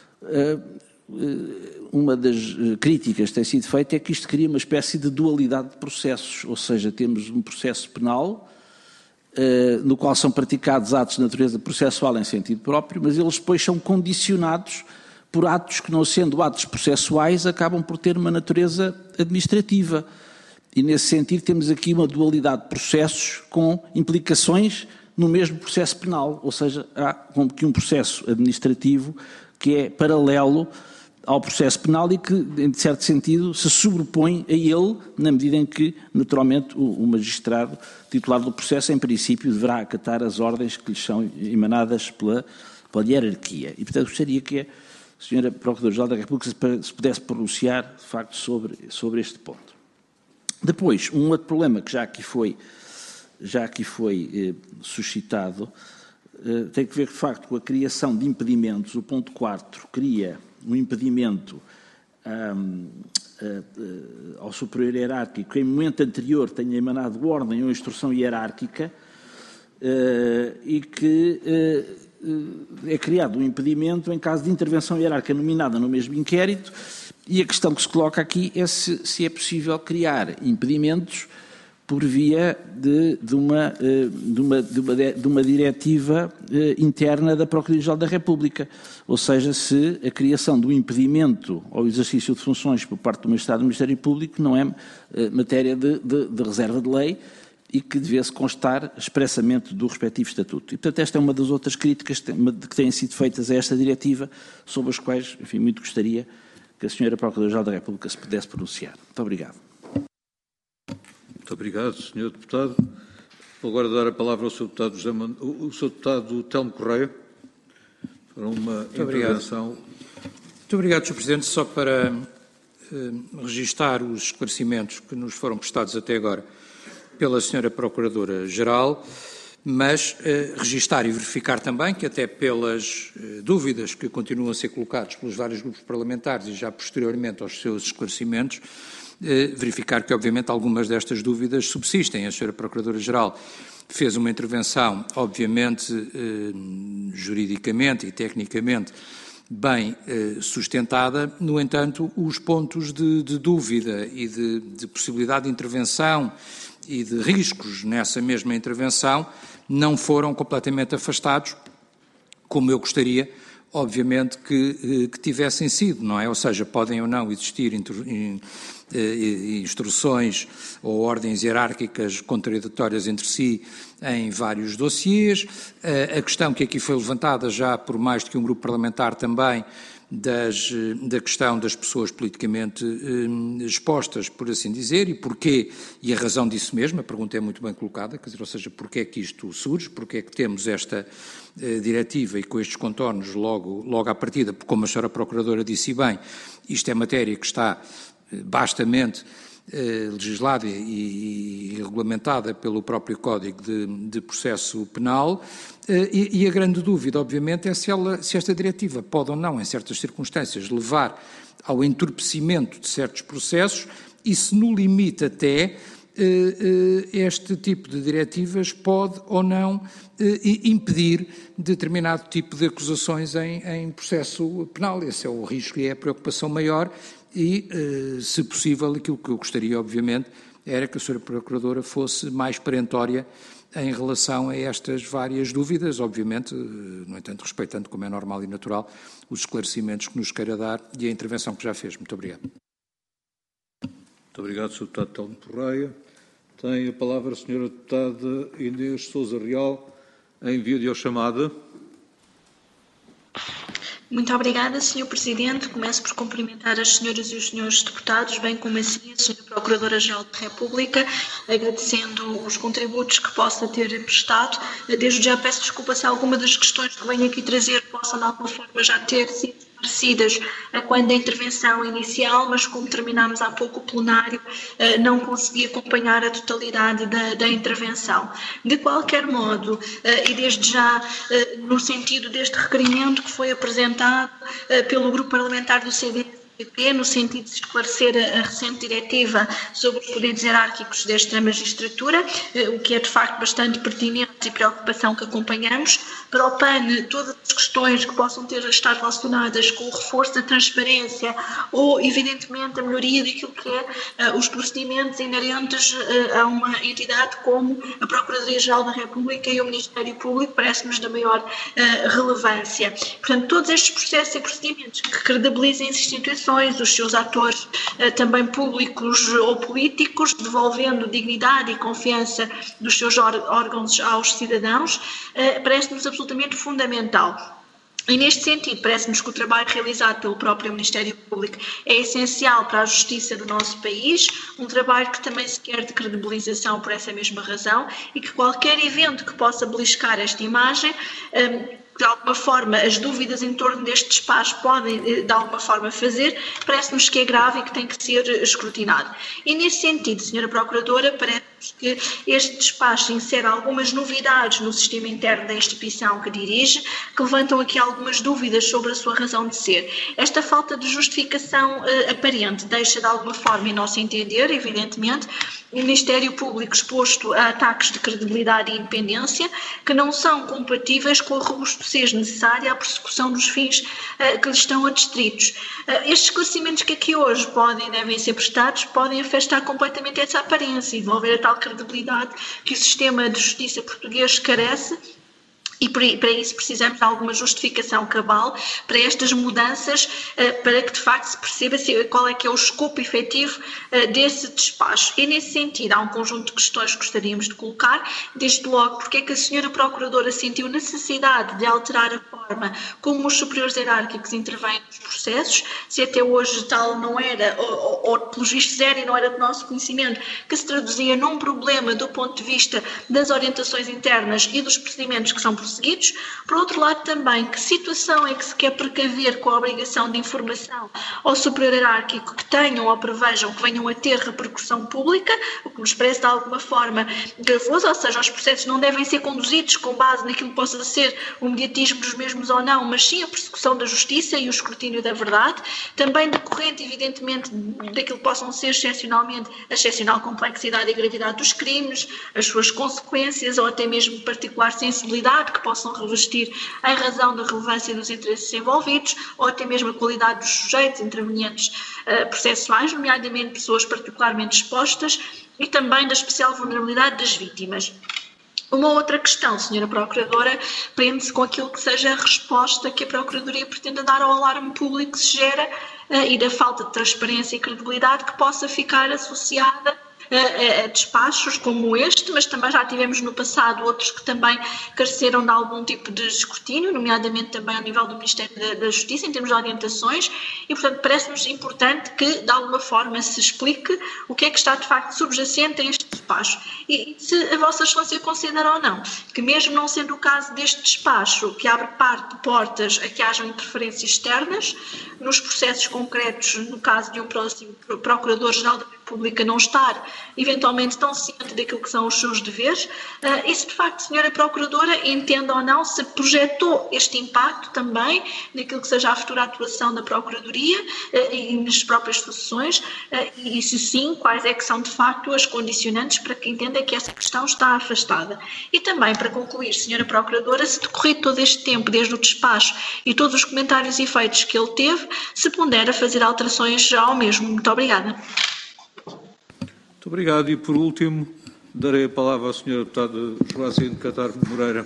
S8: uma das críticas que tem sido feita é que isto cria uma espécie de dualidade de processos, ou seja, temos um processo penal no qual são praticados atos de natureza processual em sentido próprio, mas eles depois são condicionados por atos que, não sendo atos processuais, acabam por ter uma natureza administrativa. E, nesse sentido, temos aqui uma dualidade de processos com implicações no mesmo processo penal, ou seja, há como que um processo administrativo que é paralelo ao processo penal e que, em certo sentido, se sobrepõe a ele, na medida em que, naturalmente, o, o magistrado titular do processo, em princípio, deverá acatar as ordens que lhes são emanadas pela, pela hierarquia. E, portanto, gostaria que a senhora Procuradora-Geral da República se pudesse pronunciar, de facto, sobre, sobre este ponto. Depois, um outro problema que já aqui foi, já aqui foi eh, suscitado, tem que ver, de facto, com a criação de impedimentos. O ponto quatro cria um impedimento um, uh, uh, ao superior hierárquico que, em momento anterior, tenha emanado ordem ou instrução hierárquica uh, e que uh, uh, é criado um impedimento em caso de intervenção hierárquica nominada no mesmo inquérito, e a questão que se coloca aqui é se, se é possível criar impedimentos por via de, de, uma, de, uma, de, uma, de uma diretiva interna da Procuradoria-Geral da República. Ou seja, se a criação do impedimento ao exercício de funções por parte do Magistrado do Ministério Público não é matéria de, de, de reserva de lei e que devesse constar expressamente do respectivo estatuto. E, portanto, esta é uma das outras críticas que têm sido feitas a esta diretiva, sobre as quais, enfim, muito gostaria que a senhora Procuradora-Geral da República se pudesse pronunciar. Muito obrigado.
S5: Muito obrigado, senhor Deputado. Vou agora dar a palavra ao senhor Deputado, José Man... o senhor Deputado Telmo Correia para uma Muito intervenção.
S2: Obrigado. Muito obrigado, senhor Presidente. Só para eh, registar os esclarecimentos que nos foram prestados até agora pela senhora Procuradora-Geral, mas eh, registar e verificar também que até pelas eh, dúvidas que continuam a ser colocadas pelos vários grupos parlamentares e já posteriormente aos seus esclarecimentos, eh, verificar que obviamente algumas destas dúvidas subsistem. A senhora Procuradora-Geral fez uma intervenção, obviamente, eh, juridicamente e tecnicamente bem eh, sustentada, no entanto, os pontos de, de dúvida e de, de possibilidade de intervenção e de riscos nessa mesma intervenção não foram completamente afastados, como eu gostaria, obviamente, que, que tivessem sido, não é? Ou seja, podem ou não existir instruções ou ordens hierárquicas contraditórias entre si em vários dossiês. A questão que aqui foi levantada já por mais do que um grupo parlamentar também, Das, da questão das pessoas politicamente eh, expostas, por assim dizer, e porquê, e a razão disso mesmo, a pergunta é muito bem colocada, quer dizer, ou seja, porquê é que isto surge, porquê é que temos esta eh, diretiva e com estes contornos logo, logo à partida, porque como a senhora Procuradora disse bem, isto é matéria que está eh, bastamente eh, legislada e, e regulamentada pelo próprio Código de, de Processo Penal. E, e a grande dúvida, obviamente, é se, ela, se esta diretiva pode ou não, em certas circunstâncias, levar ao entorpecimento de certos processos e se, no limite até, este tipo de diretivas pode ou não impedir determinado tipo de acusações em, em processo penal. Esse é o risco e é a preocupação maior e, se possível, aquilo que eu gostaria, obviamente, era que a senhora Procuradora fosse mais perentória em relação a estas várias dúvidas, obviamente, no entanto, respeitando, como é normal e natural, os esclarecimentos que nos queira dar e a intervenção que já fez. Muito obrigado.
S5: Muito obrigado, senhor Deputado Telmo Correia. Tem a palavra a senhora Deputada Inês Sousa Real, em videochamada.
S9: Muito obrigada, senhor Presidente. Começo por cumprimentar as senhoras e os senhores deputados, bem como a si, a senhora Procuradora-Geral da República, agradecendo os contributos que possa ter prestado. Desde já peço desculpa se alguma das questões que venho aqui trazer possam, de alguma forma, já ter sido parecidas a quando da intervenção inicial, mas como terminámos há pouco o plenário, não consegui acompanhar a totalidade da, da intervenção. De qualquer modo, e desde já no sentido deste requerimento que foi apresentado pelo Grupo Parlamentar do C D S, no sentido de esclarecer a recente diretiva sobre os poderes hierárquicos desta magistratura, o que é de facto bastante pertinente e preocupação que acompanhamos. Para o P A N, todas as questões que possam ter estar relacionadas com o reforço da transparência ou, evidentemente, a melhoria daquilo que é uh, os procedimentos inerentes uh, a uma entidade como a Procuradoria-Geral da República e o Ministério Público, parece-nos da maior uh, relevância. Portanto, todos estes processos e procedimentos que credibilizem as instituições, os seus atores uh, também públicos ou políticos, devolvendo dignidade e confiança dos seus órgãos aos cidadãos, uh, parece-nos absolutamente fundamental. E neste sentido, parece-nos que o trabalho realizado pelo próprio Ministério Público é essencial para a justiça do nosso país, um trabalho que também se quer de credibilização por essa mesma razão e que qualquer evento que possa beliscar esta imagem, um, de alguma forma, as dúvidas em torno deste despacho podem, de alguma forma, fazer, parece-nos que é grave e que tem que ser escrutinado. E, nesse sentido, senhora Procuradora, parece-nos que este despacho insere algumas novidades no sistema interno da instituição que dirige, que levantam aqui algumas dúvidas sobre a sua razão de ser. Esta falta de justificação uh, aparente deixa, de alguma forma, em nosso entender, evidentemente, o Ministério Público exposto a ataques de credibilidade e independência que não são compatíveis com a robustez necessária à persecução dos fins uh, que lhe estão adstritos. Uh, estes esclarecimentos que aqui hoje podem e devem ser prestados podem afastar completamente essa aparência e devolver a tal fundamental credibilidade que o sistema de justiça português carece. E para isso precisamos de alguma justificação cabal para estas mudanças, para que de facto se perceba qual é que é o escopo efetivo desse despacho. E nesse sentido há um conjunto de questões que gostaríamos de colocar, desde logo porque é que a senhora Procuradora sentiu necessidade de alterar a forma como os superiores hierárquicos intervêm nos processos, se até hoje tal não era, ou, ou pelos vistos era e não era do nosso conhecimento, que se traduzia num problema do ponto de vista das orientações internas e dos procedimentos que são seguidos. Por outro lado também, que situação é que se quer precaver com a obrigação de informação ao superior hierárquico que tenham ou prevejam que venham a ter repercussão pública, o que nos parece de alguma forma gravoso, ou seja, os processos não devem ser conduzidos com base naquilo que possa ser o mediatismo dos mesmos ou não, mas sim a persecução da justiça e o escrutínio da verdade, também decorrente evidentemente daquilo que possam ser excepcionalmente a excepcional complexidade e gravidade dos crimes, as suas consequências ou até mesmo particular sensibilidade que possam revestir em razão da relevância dos interesses envolvidos ou até mesmo a qualidade dos sujeitos intervenientes uh, processuais, nomeadamente pessoas particularmente expostas, e também da especial vulnerabilidade das vítimas. Uma outra questão, senhora Procuradora, prende-se com aquilo que seja a resposta que a Procuradoria pretende dar ao alarme público que se gera uh, e da falta de transparência e credibilidade que possa ficar associada a, a despachos como este, mas também já tivemos no passado outros que também careceram de algum tipo de escrutínio, nomeadamente também ao nível do Ministério da, da Justiça, em termos de orientações, e portanto parece-nos importante que de alguma forma se explique o que é que está de facto subjacente a este despacho. E se a Vossa Excelência considera ou não que, mesmo não sendo o caso deste despacho, que abre parte, portas a que hajam interferências externas, nos processos concretos, no caso de um próximo Procurador-Geral da República não estar eventualmente tão ciente daquilo que são os seus deveres, uh, e se de facto a senhora Procuradora entende ou não se projetou este impacto também naquilo que seja a futura atuação da Procuradoria uh, e nas próprias sucessões, uh, e se sim, quais é que são de facto as condicionantes para que entenda que essa questão está afastada. E também, para concluir, senhora Procuradora, se decorrido todo este tempo, desde o despacho e todos os comentários e feitos que ele teve, se pondera fazer alterações ao mesmo. Muito obrigada.
S5: Muito obrigado. E, por último, darei a palavra à senhora deputada Joacine Catar Moreira.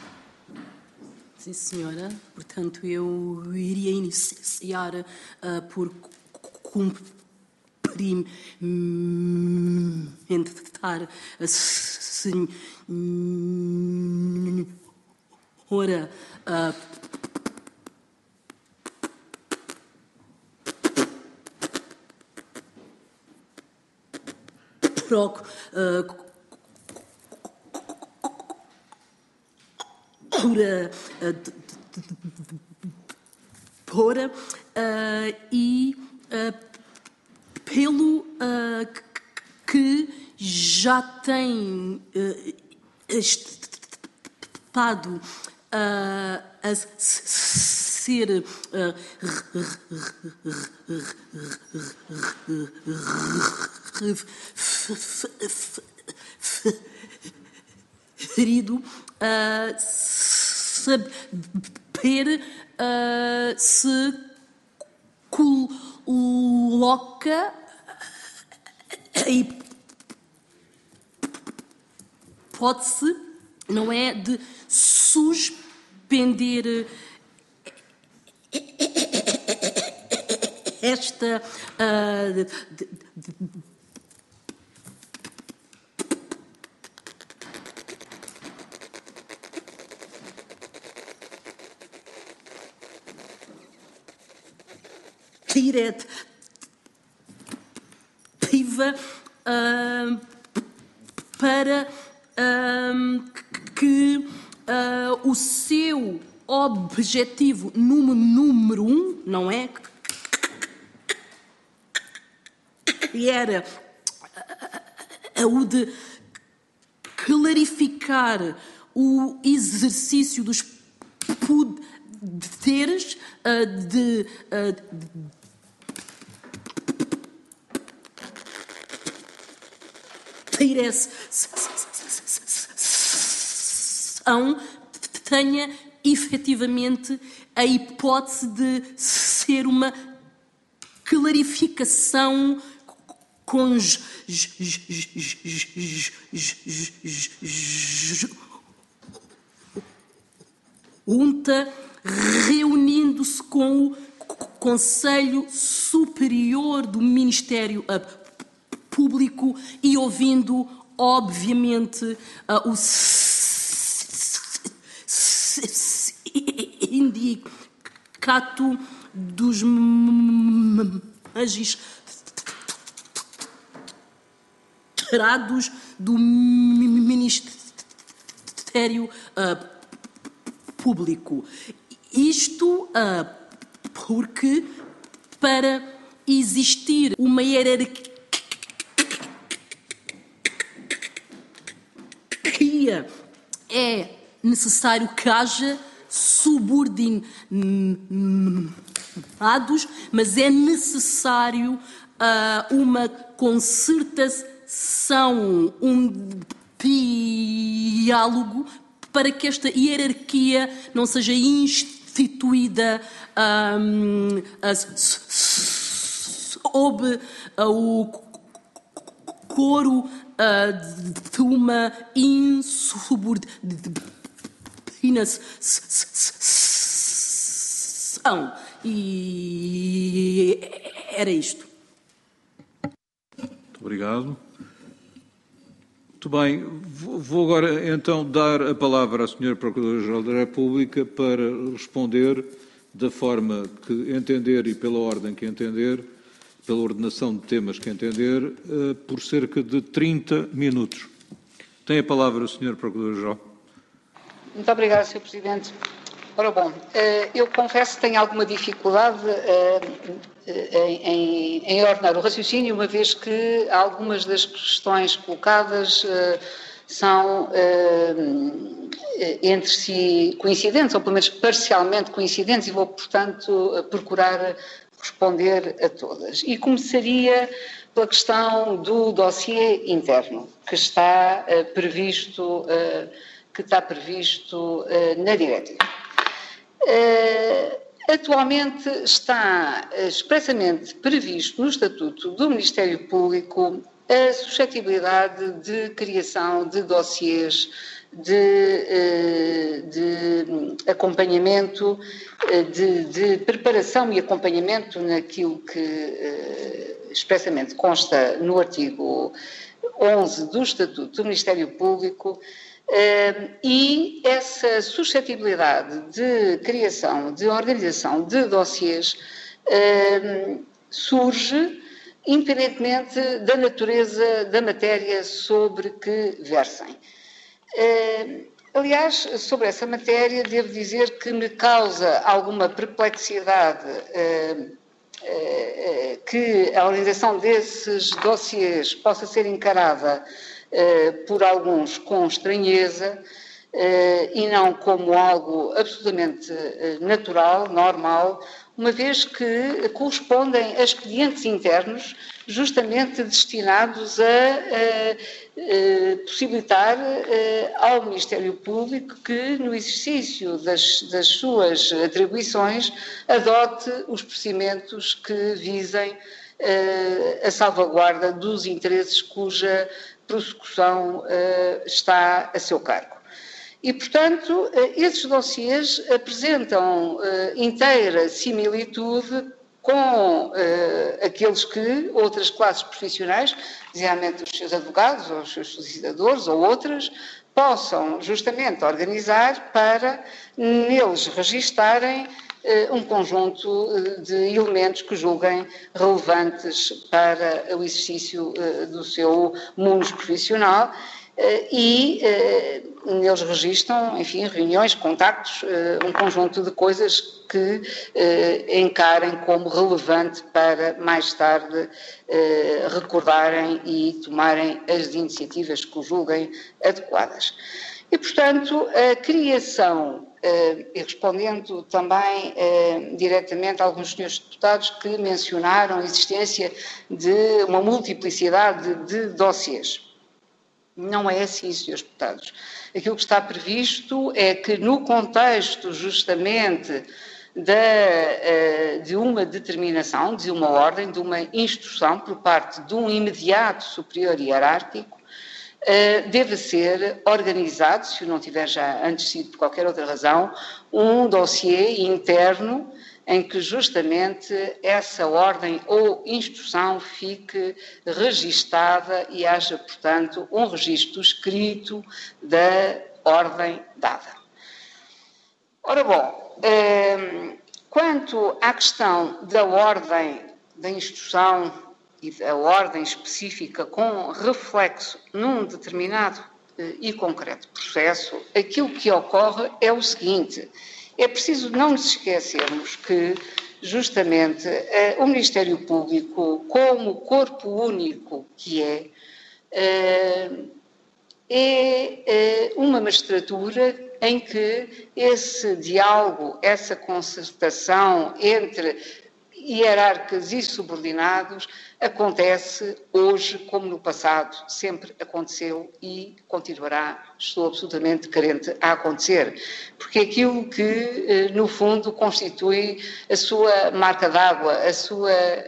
S10: Sim, senhora. Portanto, eu iria iniciar uh, por cumprimentar a senhora uh, Proc, uh, cura uh, pora uh, e uh, pelo uh, que já tem uh, estado uh, a ser uh, referido a saber uh, se coloca a hipótese, não é, de suspender esta uh, de, de, de, diretiva uh, para uh, que uh, o seu objetivo número, número um, não é? Que era o de clarificar o exercício dos poderes uh, de, uh, de direção tenha efetivamente a hipótese de ser uma clarificação conjunta, reunindo-se com o Conselho Superior do Ministério Público e ouvindo, obviamente, o sindicato dos magistrados do Ministério uh, Público. Isto uh, porque, para existir uma hierarquia é necessário que haja subordinados, mas é necessário uh, uma concertação, um diálogo para que esta hierarquia não seja instituída um, sob uh, o coro uh, de uma insubordinação. E era isto.
S5: Muito obrigado. Muito bem. Vou agora então dar a palavra à senhora Procuradora-Geral da República para responder da forma que entender e pela ordem que entender, pela ordenação de temas que entender, por cerca de trinta minutos. Tem a palavra a senhora Procuradora-Geral.
S3: Muito obrigada, senhor Presidente. Ora bom, eu confesso que tenho alguma dificuldade em, em ordenar o raciocínio, uma vez que algumas das questões colocadas são entre si coincidentes, ou pelo menos parcialmente coincidentes, e vou, portanto, procurar responder a todas. E começaria pela questão do dossiê interno, que está previsto, que está previsto na diretiva. Uh, atualmente está expressamente previsto no Estatuto do Ministério Público a suscetibilidade de criação de dossiês de, uh, de acompanhamento, uh, de, de preparação e acompanhamento naquilo que uh, expressamente consta no artigo onze do Estatuto do Ministério Público. Uh, e essa suscetibilidade de criação, de organização de dossiês uh, surge independentemente da natureza da matéria sobre que versem. Uh, aliás, sobre essa matéria, devo dizer que me causa alguma perplexidade uh, uh, que a organização desses dossiês possa ser encarada Uh, por alguns com estranheza uh, e não como algo absolutamente uh, natural, normal, uma vez que correspondem a expedientes internos justamente destinados a, a, a possibilitar a, ao Ministério Público que, no exercício das, das suas atribuições, adote os procedimentos que visem a, a salvaguarda dos interesses cuja prossecução uh, está a seu cargo. E, portanto, uh, esses dossiês apresentam uh, inteira similitude com uh, aqueles que outras classes profissionais, designadamente os seus advogados ou os seus solicitadores ou outras, possam justamente organizar para neles registarem uh, um conjunto uh, de elementos que julguem relevantes para o exercício uh, do seu mundo profissional uh, e uh, neles registram, enfim, reuniões, contactos, uh, um conjunto de coisas que uh, encarem como relevante para mais tarde uh, recordarem e tomarem as iniciativas que o julguem adequadas. E, portanto, a criação, uh, e respondendo também uh, diretamente a alguns senhores deputados que mencionaram a existência de uma multiplicidade de dossiês. Não é assim, senhores deputados. Aquilo que está previsto é que, no contexto justamente da, de uma determinação, de uma ordem, de uma instrução por parte de um imediato superior hierárquico, deve ser organizado, se não tiver já antes sido por qualquer outra razão, um dossiê interno em que justamente essa ordem ou instrução fique registada e haja, portanto, um registro escrito da ordem dada. Ora bom, quanto à questão da ordem, da instrução e da ordem específica com reflexo num determinado e concreto processo, aquilo que ocorre é o seguinte: é preciso não nos esquecermos que, justamente, o Ministério Público, como corpo único que é, é uma magistratura em que esse diálogo, essa concertação entre hierarcas e subordinados acontece hoje como no passado, sempre aconteceu e continuará, estou absolutamente carente a acontecer, porque aquilo que, no fundo, constitui a sua marca d'água, a sua,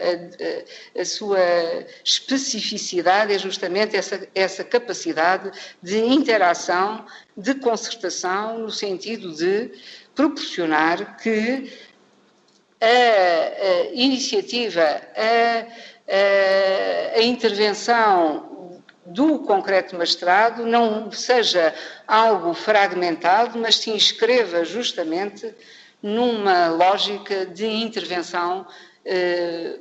S3: a, a sua especificidade é justamente essa, essa capacidade de interação, de concertação, no sentido de proporcionar que a, a iniciativa, a, a, a intervenção do concreto magistrado não seja algo fragmentado, mas se inscreva justamente numa lógica de intervenção eh,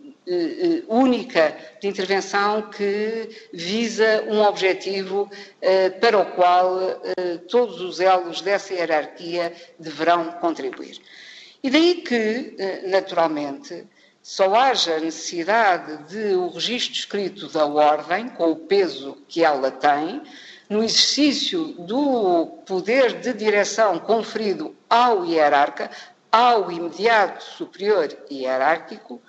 S3: eh, única, de intervenção que visa um objetivo eh, para o qual eh, todos os elos dessa hierarquia deverão contribuir. E daí que, naturalmente, só haja necessidade de o registro escrito da ordem, com o peso que ela tem, no exercício do poder de direção conferido ao hierarca, ao imediato superior hierárquico,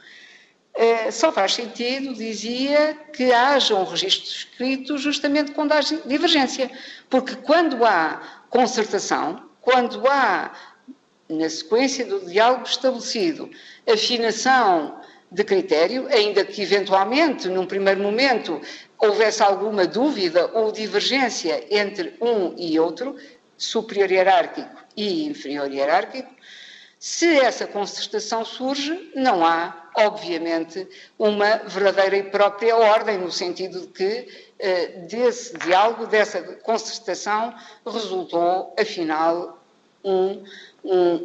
S3: só faz sentido, dizia, que haja um registro escrito justamente quando há divergência. Porque quando há concertação, quando há, na sequência do diálogo estabelecido, afinação de critério, ainda que eventualmente, num primeiro momento, houvesse alguma dúvida ou divergência entre um e outro, superior hierárquico e inferior hierárquico, se essa concertação surge, não há, obviamente, uma verdadeira e própria ordem, no sentido de que desse diálogo, dessa concertação, resultou, afinal, um Um,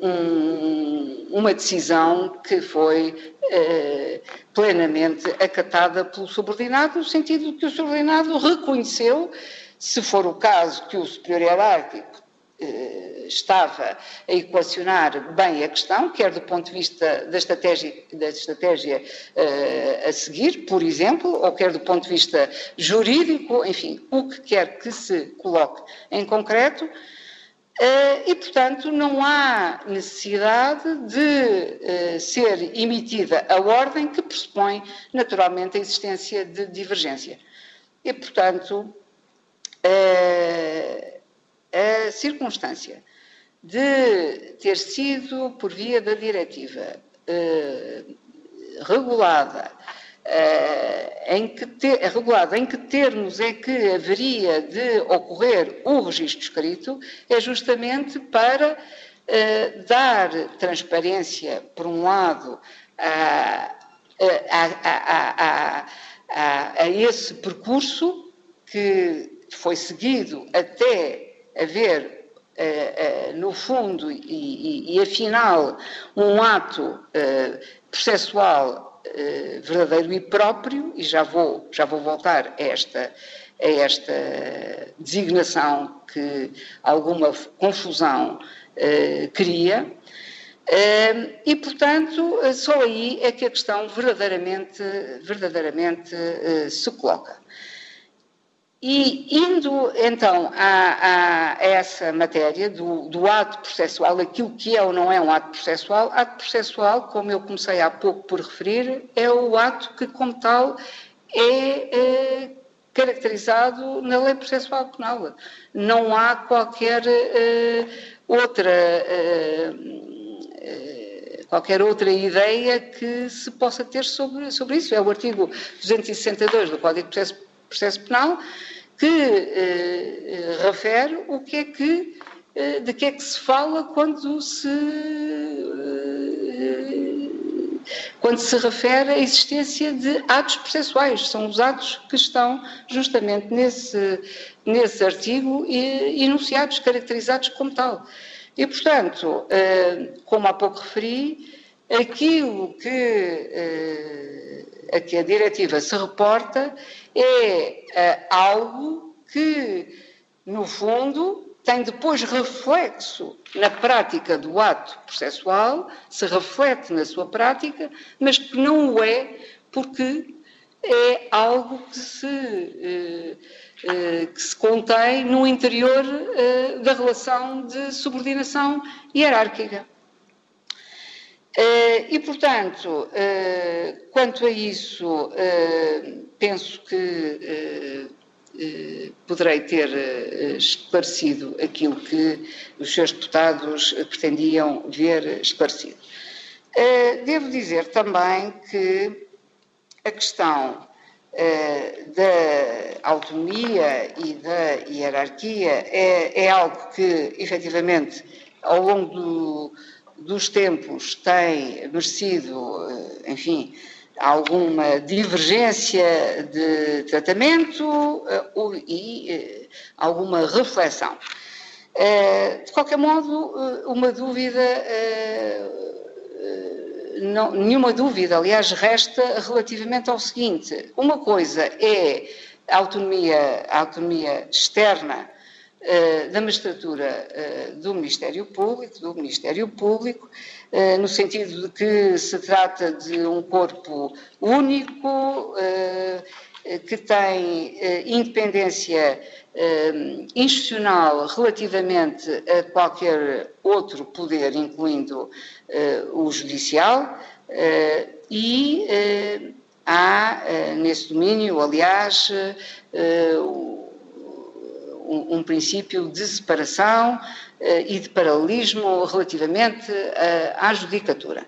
S3: um, uma decisão que foi eh, plenamente acatada pelo subordinado, no sentido de que o subordinado reconheceu, se for o caso que o superior hierárquico eh, estava a equacionar bem a questão, quer do ponto de vista da estratégia, da estratégia eh, a seguir, por exemplo, ou quer do ponto de vista jurídico, enfim, o que quer que se coloque em concreto. Uh, e, portanto, não há necessidade de uh, ser emitida a ordem que pressupõe, naturalmente, a existência de divergência. E, portanto, uh, a circunstância de ter sido, por via da diretiva, uh, regulada, Uh, em que te, regulado em que termos é que haveria de ocorrer o registro escrito, é justamente para uh, dar transparência, por um lado, a, a, a, a, a, a esse percurso que foi seguido até haver, uh, uh, no fundo e, e, e afinal, um ato uh, processual Uh, verdadeiro e próprio, e já vou, já vou voltar a esta, a esta designação que alguma confusão uh, cria, uh, e, portanto, só aí é que a questão verdadeiramente, verdadeiramente uh, se coloca. E indo, então, a, a essa matéria do, do ato processual, aquilo que é ou não é um ato processual, ato processual, como eu comecei há pouco por referir, é o ato que, como tal, é, é caracterizado na lei processual penal. Não há qualquer é, outra é, qualquer outra ideia que se possa ter sobre, sobre isso. É o artigo duzentos e sessenta e dois do Código de Processo, Processo Penal que eh, refere o que é que, eh, de que é que se fala quando se, eh, quando se refere à existência de atos processuais. São os atos que estão justamente nesse, nesse artigo eh, enunciados, caracterizados como tal. E, portanto, eh, como há pouco referi, aquilo que, eh, a que a diretiva se reporta é eh, algo que, no fundo, tem depois reflexo na prática do ato processual, se reflete na sua prática, mas que não o é porque é algo que se, eh, eh, que se contém no interior eh, da relação de subordinação hierárquica. Uh, e, portanto, uh, quanto a isso, uh, penso que uh, uh, poderei ter uh, esclarecido aquilo que os senhores deputados pretendiam ver esclarecido. Uh, devo dizer também que a questão uh, da autonomia e da hierarquia é, é algo que, efetivamente, ao longo do dos tempos tem merecido, enfim, alguma divergência de tratamento e alguma reflexão. De qualquer modo, uma dúvida, não, nenhuma dúvida, aliás, resta relativamente ao seguinte: uma coisa é a autonomia, a autonomia externa da magistratura do Ministério Público, do Ministério Público, no sentido de que se trata de um corpo único, que tem independência institucional relativamente a qualquer outro poder, incluindo o judicial, e há nesse domínio, aliás, o Um, um princípio de separação uh, e de paralelismo relativamente uh, à judicatura.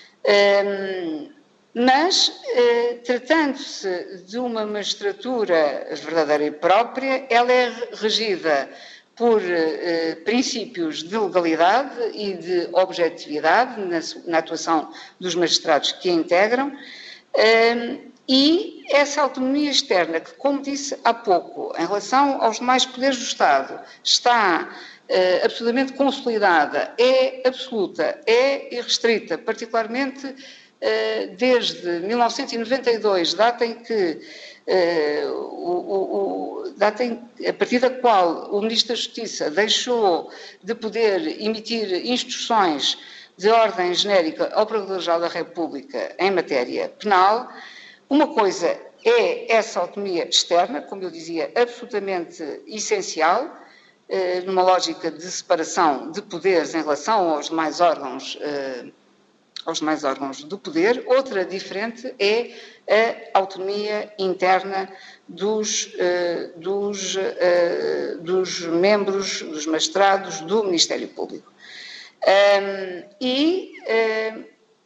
S3: Um, mas, uh, tratando-se de uma magistratura verdadeira e própria, ela é regida por uh, princípios de legalidade e de objetividade na, na atuação dos magistrados que a integram, um, e essa autonomia externa, que, como disse há pouco, em relação aos demais poderes do Estado, está uh, absolutamente consolidada, é absoluta, é irrestrita, particularmente uh, desde mil novecentos e noventa e dois, data em que, uh, o, o, o, data em, a partir da qual o Ministro da Justiça deixou de poder emitir instruções de ordem genérica ao Procurador-Geral da República em matéria penal. Uma coisa é essa autonomia externa, como eu dizia, absolutamente essencial, eh, numa lógica de separação de poderes em relação aos demais órgãos, eh, aos demais órgãos do poder. Outra diferente é a autonomia interna dos, eh, dos, eh, dos membros, dos magistrados do Ministério Público. Um, e uh,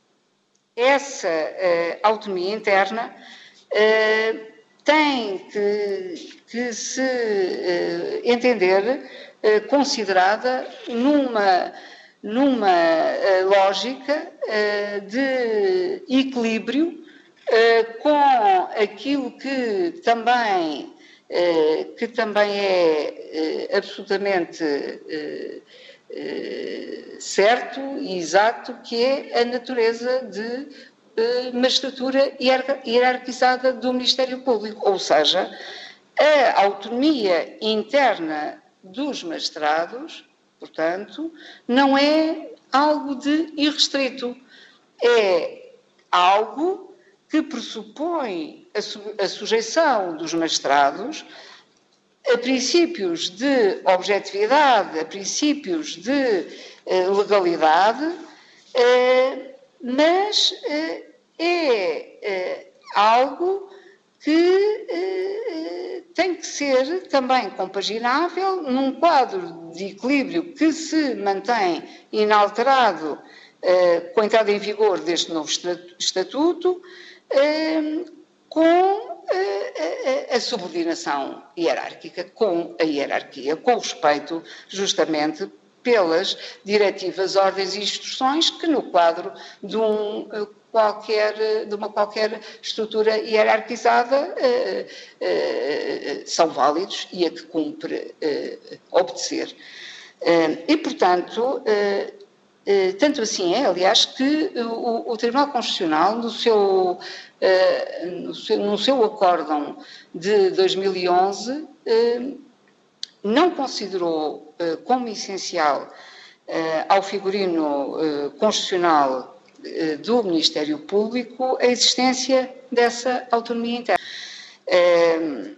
S3: essa uh, autonomia interna uh, tem que, que se uh, entender uh, considerada numa, numa uh, lógica uh, de equilíbrio uh, com aquilo que também, uh, que também é uh, absolutamente uh, Uh, certo e exato, que é a natureza de uh, magistratura hierarquizada do Ministério Público, ou seja, a autonomia interna dos magistrados, portanto, não é algo de irrestrito, é algo que pressupõe a, su a sujeição dos magistrados a princípios de objetividade, a princípios de uh, legalidade, uh, mas uh, é uh, algo que uh, tem que ser também compaginável num quadro de equilíbrio que se mantém inalterado com a entrada em vigor deste novo estatuto, com a subordinação hierárquica, com a hierarquia, com respeito justamente pelas diretivas, ordens e instruções que no quadro de, um, qualquer, de uma qualquer estrutura hierarquizada eh, eh, são válidos e a que cumpre eh, obedecer. Eh, e, portanto, eh, eh, tanto assim é, aliás, que o, o Tribunal Constitucional, no seu, eh, no seu, no seu acórdão de dois mil e onze, eh, não considerou eh, como essencial eh, ao figurino eh, constitucional eh, do Ministério Público a existência dessa autonomia interna. Eh,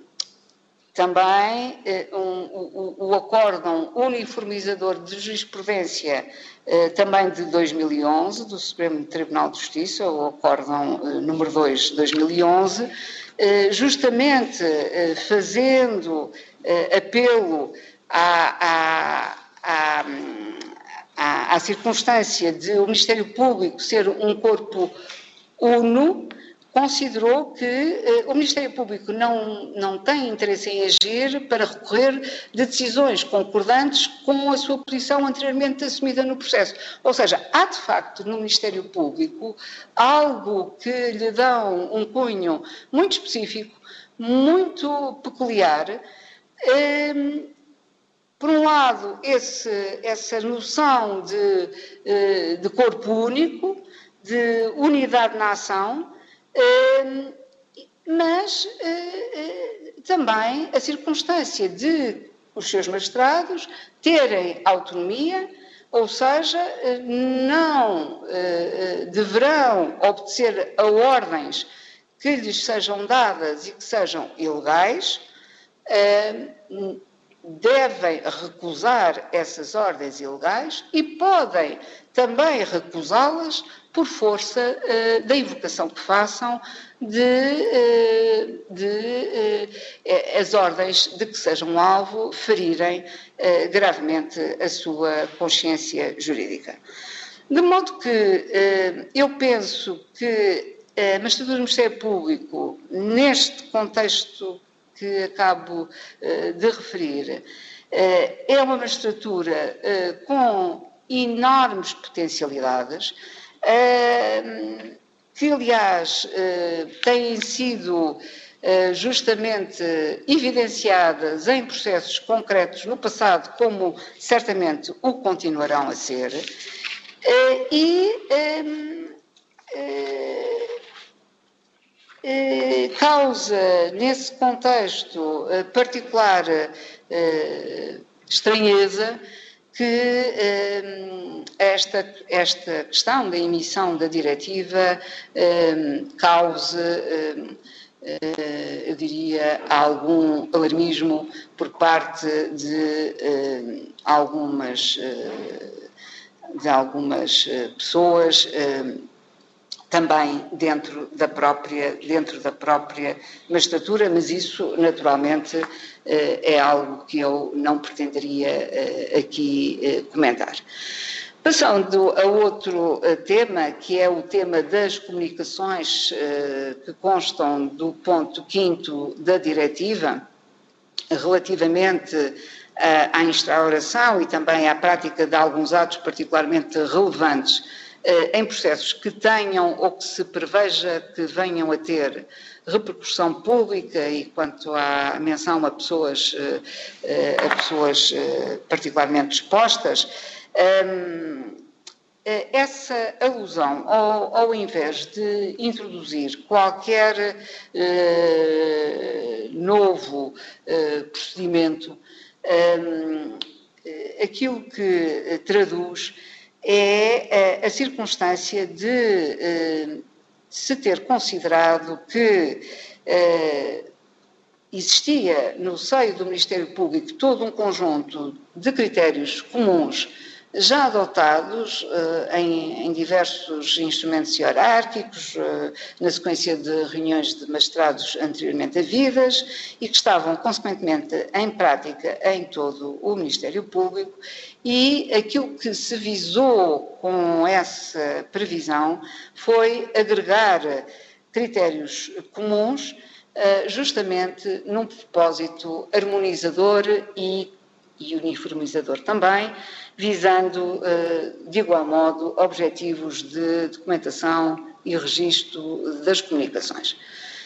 S3: também eh, um, o, o acórdão uniformizador de jurisprudência eh, também de dois mil e onze, do Supremo Tribunal de Justiça, o acórdão eh, número dois de dois mil e onze, eh, justamente eh, fazendo Uh, apelo à, à, à, à, à circunstância de o Ministério Público ser um corpo uno, considerou que uh, o Ministério Público não, não tem interesse em agir para recorrer de decisões concordantes com a sua posição anteriormente assumida no processo. Ou seja, há de facto no Ministério Público algo que lhe dá um, um cunho muito específico, muito peculiar. Um, por um lado, esse, essa noção de, de corpo único, de unidade na ação, um, mas uh, também a circunstância de os seus magistrados terem autonomia, ou seja, não uh, deverão obedecer a ordens que lhes sejam dadas e que sejam ilegais. Uh, devem recusar essas ordens ilegais e podem também recusá-las por força uh, da invocação que façam de, uh, de uh, as ordens de que sejam alvo ferirem uh, gravemente a sua consciência jurídica. De modo que uh, eu penso que a magistratura do Ministério Público, neste contexto que acabo uh, de referir, uh, é uma magistratura uh, com enormes potencialidades, uh, que, aliás, uh, têm sido uh, justamente evidenciadas em processos concretos no passado, como certamente o continuarão a ser, uh, e um, uh, Eh, causa, nesse contexto eh, particular, eh, estranheza que eh, esta, esta questão da emissão da diretiva eh, cause, eh, eh, eu diria, algum alarmismo por parte de eh, algumas, eh, de algumas eh, pessoas, eh, também dentro da própria, dentro da própria magistratura, mas isso naturalmente é algo que eu não pretenderia aqui comentar. Passando a outro tema, que é o tema das comunicações que constam do ponto quinto da diretiva, relativamente à instauração e também à prática de alguns atos particularmente relevantes em processos que tenham ou que se preveja que venham a ter repercussão pública e quanto à menção a pessoas, a pessoas particularmente expostas, essa alusão, ao, ao invés de introduzir qualquer novo procedimento, aquilo que traduz é a, a circunstância de eh, se ter considerado que eh, existia no seio do Ministério Público todo um conjunto de critérios comuns já adotados uh, em, em diversos instrumentos hierárquicos, uh, na sequência de reuniões de magistrados anteriormente havidas, e que estavam, consequentemente, em prática em todo o Ministério Público, e aquilo que se visou com essa previsão foi agregar critérios comuns, uh, justamente num propósito harmonizador e, e uniformizador também, visando, de igual modo, objetivos de documentação e registro das comunicações.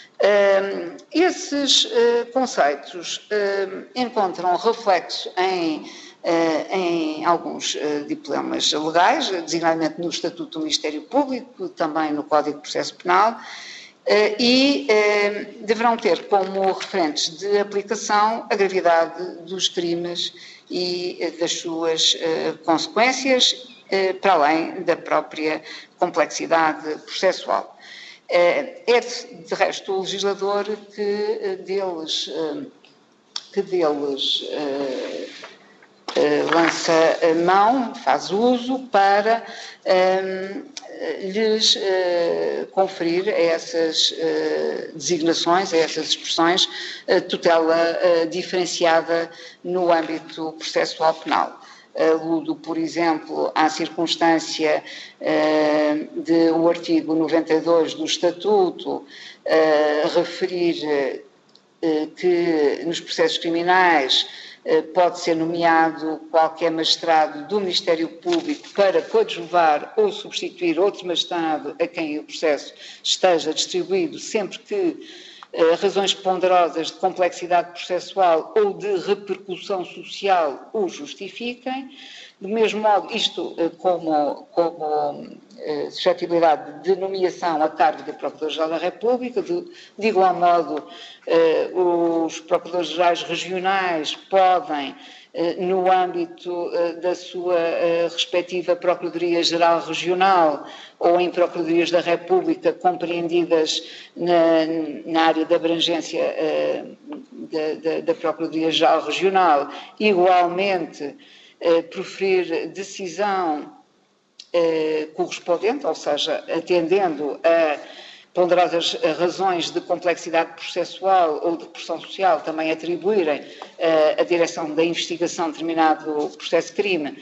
S3: Esses conceitos encontram reflexo em, em alguns diplomas legais, designadamente no Estatuto do Ministério Público, também no Código de Processo Penal, e deverão ter como referentes de aplicação a gravidade dos crimes e das suas uh, consequências, uh, para além da própria complexidade processual. Uh, é, de, de resto, o legislador que uh, deles, uh, que deles uh, uh, lança a mão, faz uso para uh, lhes uh, conferir a essas uh, designações, a essas expressões, uh, tutela uh, diferenciada no âmbito processual penal. Aludo, por exemplo, à circunstância uh, de o artigo noventa e dois do Estatuto uh, referir uh, que nos processos criminais pode ser nomeado qualquer magistrado do Ministério Público para coadjuvar ou substituir outro magistrado a quem o processo esteja distribuído, sempre que eh, razões ponderosas de complexidade processual ou de repercussão social o justifiquem. Do mesmo modo, isto eh, como, como eh, suscetibilidade de nomeação a cargo de Procurador-Geral da República, de, de igual modo, eh, os Procuradores-Gerais regionais podem, eh, no âmbito eh, da sua eh, respectiva Procuradoria-Geral Regional ou em Procuradorias da República compreendidas na, na área de abrangência eh, da, da, da Procuradoria-Geral Regional, igualmente eh, proferir decisão eh, correspondente, ou seja, atendendo a ponderosas razões de complexidade processual ou de pressão social, também atribuírem uh, a direção da investigação de determinado processo de crime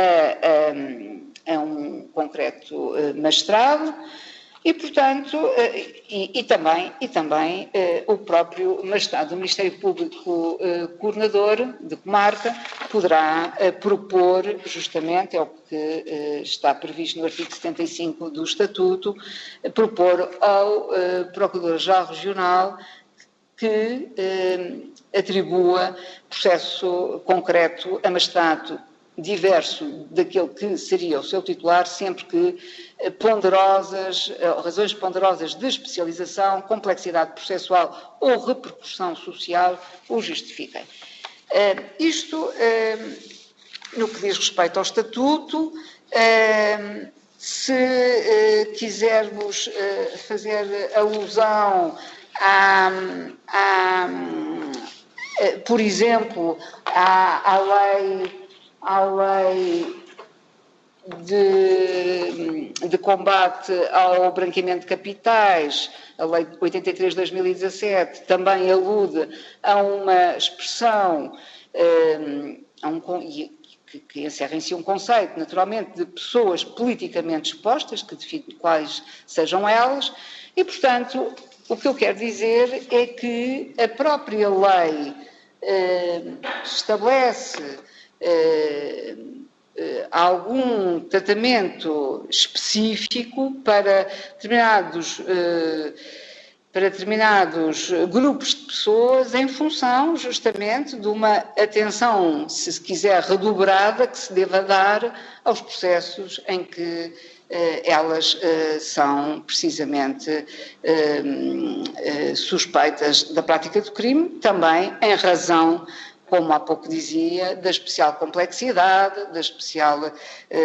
S3: a, a, a um concreto uh, magistrado e, portanto, uh, e, e também, e também uh, o próprio magistrado do Ministério Público uh, coordenador de comarca poderá uh, propor, justamente, é o que uh, está previsto no artigo setenta e cinco do Estatuto, uh, propor ao uh, Procurador-Geral Regional que uh, atribua processo concreto a magistrado diverso daquele que seria o seu titular, sempre que ponderosas, razões ponderosas de especialização, complexidade processual ou repercussão social o justifiquem. Uh, isto, uh, no que diz respeito ao Estatuto, uh, se uh, quisermos uh, fazer alusão a, a uh, por exemplo, à, à lei à lei de, de combate ao branqueamento de capitais, a lei oitenta e três de dois mil e dezassete, também alude a uma expressão, um, a um, que, que encerra em si um conceito, naturalmente, de pessoas politicamente expostas, que define quais sejam elas, e, portanto, o que eu quero dizer é que a própria lei uh, estabelece Uh, uh, algum tratamento específico para determinados, uh, para determinados grupos de pessoas em função justamente de uma atenção, se se quiser, redobrada que se deva dar aos processos em que uh, elas uh, são precisamente uh, uh, suspeitas da prática do crime, também em razão, como há pouco dizia, da especial complexidade, da especial uh,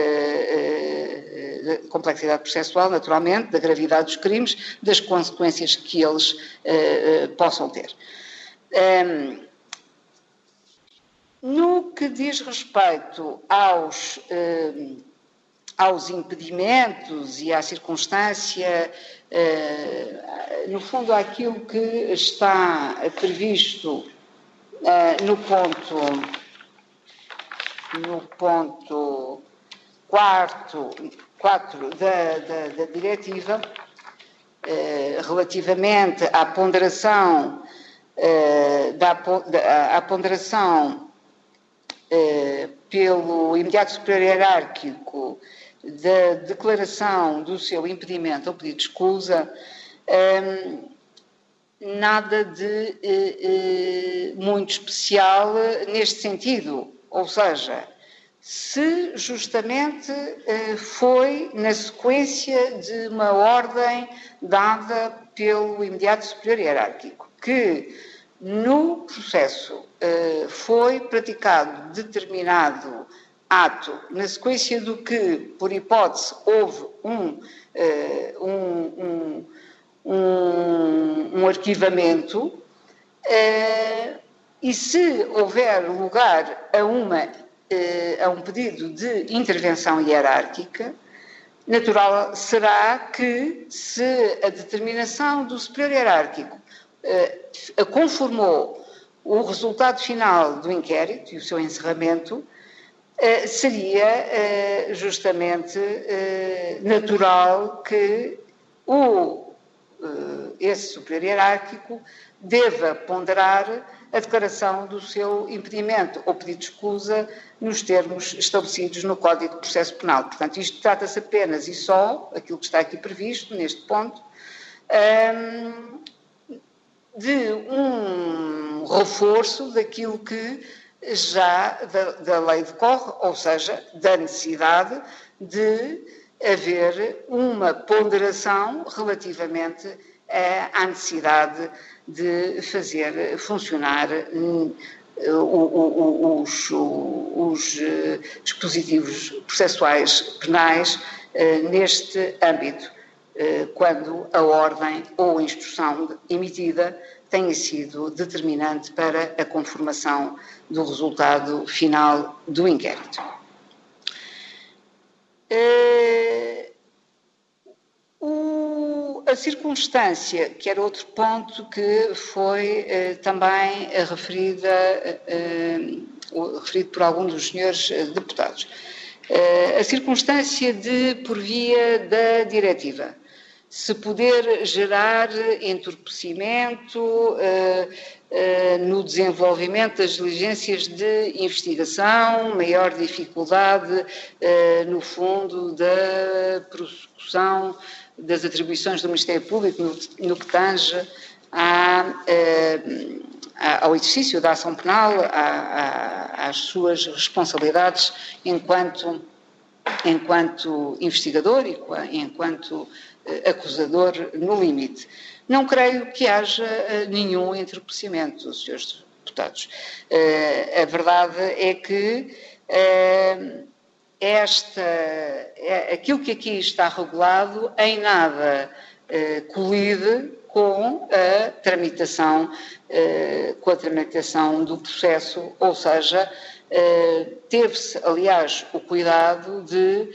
S3: uh, complexidade processual, naturalmente, da gravidade dos crimes, das consequências que eles uh, uh, possam ter. Um, No que diz respeito aos, eh, aos impedimentos e à circunstância, eh, no fundo, àquilo que está previsto eh, no ponto, no ponto quarto, quatro da, da, da diretiva, eh, relativamente à ponderação, eh, da, da, à ponderação pelo imediato superior hierárquico da declaração do seu impedimento ou pedido de escusa, nada de eh, eh, muito especial neste sentido. Ou seja, se justamente eh, foi na sequência de uma ordem dada pelo imediato superior hierárquico que no processo uh, foi praticado determinado ato, na sequência do que, por hipótese, houve um, uh, um, um, um, um arquivamento, uh, e se houver lugar a, uma, uh, a um pedido de intervenção hierárquica, natural será que, se a determinação do superior hierárquico Uh, conformou o resultado final do inquérito e o seu encerramento, uh, seria uh, justamente uh, natural que o, uh, esse superior hierárquico deva ponderar a declaração do seu impedimento ou pedido de escusa nos termos estabelecidos no Código de Processo Penal. Portanto, isto trata-se apenas e só, aquilo que está aqui previsto neste ponto, um, de um reforço daquilo que já da, da lei decorre, ou seja, da necessidade de haver uma ponderação relativamente à necessidade de fazer funcionar um, os, os dispositivos processuais penais uh, neste âmbito, quando a ordem ou a instrução emitida tenha sido determinante para a conformação do resultado final do inquérito. O, a circunstância, que era outro ponto que foi eh, também referida, eh, referido por algum dos senhores deputados, eh, a circunstância de, por via da diretiva, se poder gerar entorpecimento uh, uh, no desenvolvimento das diligências de investigação, maior dificuldade, uh, no fundo, da prossecução das atribuições do Ministério Público no, no que tange à, uh, ao exercício da ação penal, à, à, às suas responsabilidades enquanto, enquanto investigador e enquanto acusador no limite. Não creio que haja uh, nenhum entorpecimento, senhores deputados. Uh, a verdade é que uh, esta, é, aquilo que aqui está regulado em nada uh, colide com a tramitação, uh, com a tramitação do processo, ou seja, uh, teve-se, aliás, o cuidado de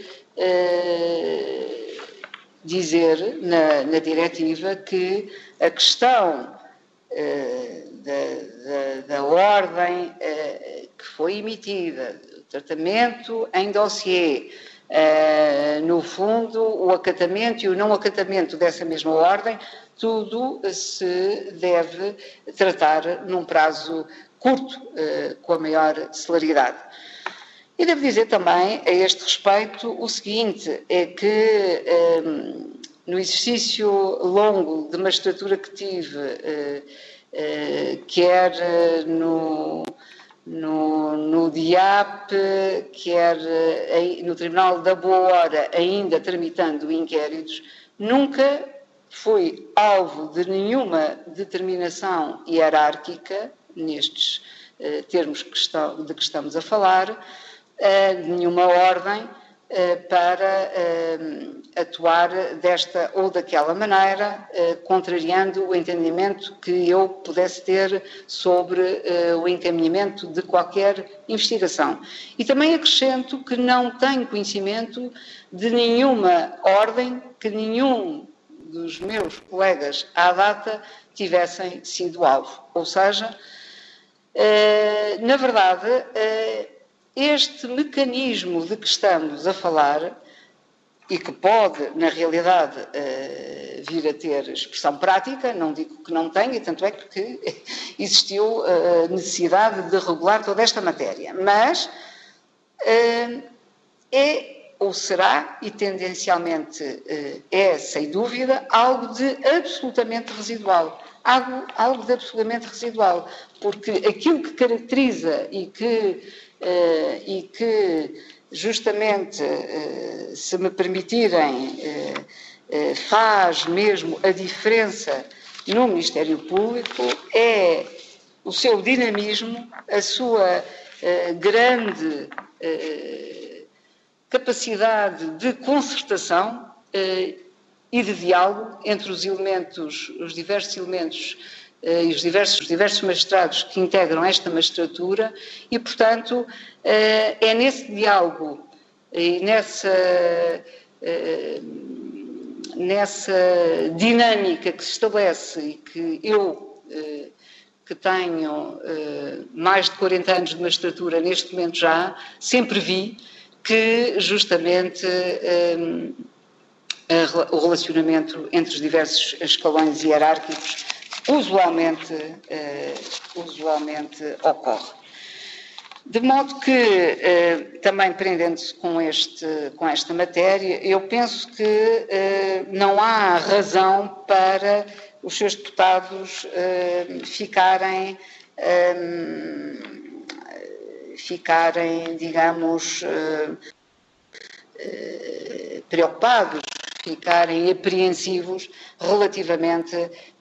S3: uh, dizer na, na diretiva que a questão uh, da, da, da ordem uh, que foi emitida, o tratamento em dossiê, uh, no fundo, o acatamento e o não acatamento dessa mesma ordem, tudo se deve tratar num prazo curto, uh, com a maior celeridade. E devo dizer também, a este respeito, o seguinte, é que um, no exercício longo de magistratura que tive, uh, uh, quer no, no, no D I A P, quer uh, no Tribunal da Boa Hora, ainda tramitando inquéritos, nunca fui alvo de nenhuma determinação hierárquica, nestes uh, termos que está, de que estamos a falar, de nenhuma ordem para atuar desta ou daquela maneira, contrariando o entendimento que eu pudesse ter sobre o encaminhamento de qualquer investigação. E também acrescento que não tenho conhecimento de nenhuma ordem que nenhum dos meus colegas à data tivessem sido alvo. Ou seja, na verdade, este mecanismo de que estamos a falar, e que pode, na realidade, vir a ter expressão prática, não digo que não tenha, e tanto é que existiu a necessidade de regular toda esta matéria, mas é ou será, e tendencialmente é, sem dúvida, algo de absolutamente residual. Algo, algo de absolutamente residual, porque aquilo que caracteriza e que, uh, e que justamente, uh, se me permitirem, uh, uh, faz mesmo a diferença no Ministério Público é o seu dinamismo, a sua uh, grande uh, capacidade de concertação uh, e de diálogo entre os elementos, os diversos elementos uh, e os diversos, os diversos magistrados que integram esta magistratura e, portanto, uh, é nesse diálogo e nessa, uh, nessa dinâmica que se estabelece e que eu, uh, que tenho uh, mais de quarenta anos de magistratura neste momento já, sempre vi que justamente uh, o relacionamento entre os diversos escalões hierárquicos usualmente, uh, usualmente ocorre. De modo que, uh, também prendendo-se com, este, com esta matéria, eu penso que uh, não há razão para os seus deputados uh, ficarem, um, ficarem, digamos, uh, uh, preocupados, ficarem apreensivos relativamente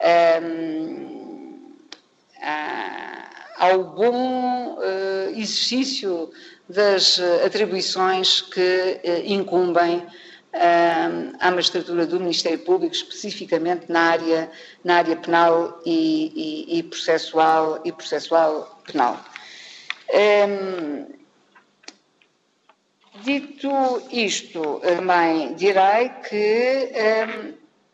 S3: um, a, ao bom uh, exercício das atribuições que uh, incumbem uh, à magistratura do Ministério Público, especificamente na área, na área penal e, e, e, processual, e processual penal. Um, Dito isto, também direi que, um,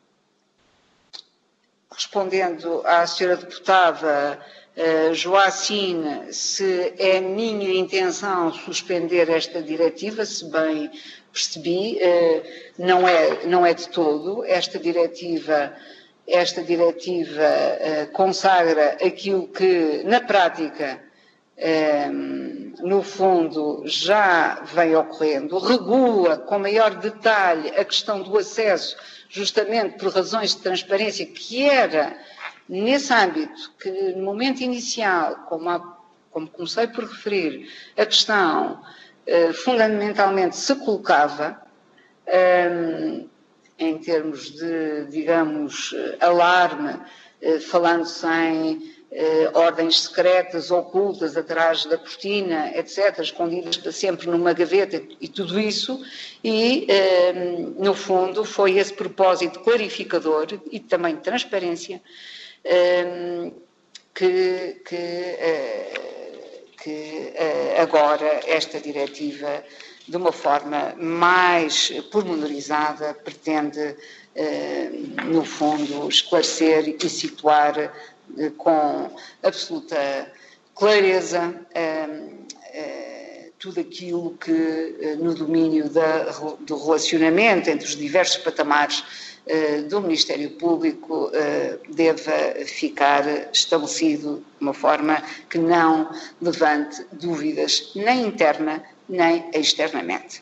S3: respondendo à senhora deputada uh, Joacine, se é minha intenção suspender esta diretiva, se bem percebi, uh, não é, não é de todo. Esta diretiva, esta diretiva uh, consagra aquilo que, na prática, Um, no fundo, já vem ocorrendo, regula com maior detalhe a questão do acesso, justamente por razões de transparência, que era nesse âmbito que, no momento inicial, como, há, como comecei por referir, a questão uh, fundamentalmente se colocava, um, em termos de, digamos, alarme, uh, falando-se em Uh, ordens secretas, ocultas, atrás da cortina, etcétera, escondidas para sempre numa gaveta e tudo isso, e, uh, no fundo, foi esse propósito clarificador e também de transparência uh, que, que, uh, que uh, agora esta diretiva, de uma forma mais pormenorizada, pretende, uh, no fundo, esclarecer e situar com absoluta clareza um, uh, tudo aquilo que uh, no domínio da, do relacionamento entre os diversos patamares uh, do Ministério Público uh, deva ficar estabelecido de uma forma que não levante dúvidas nem interna nem externamente.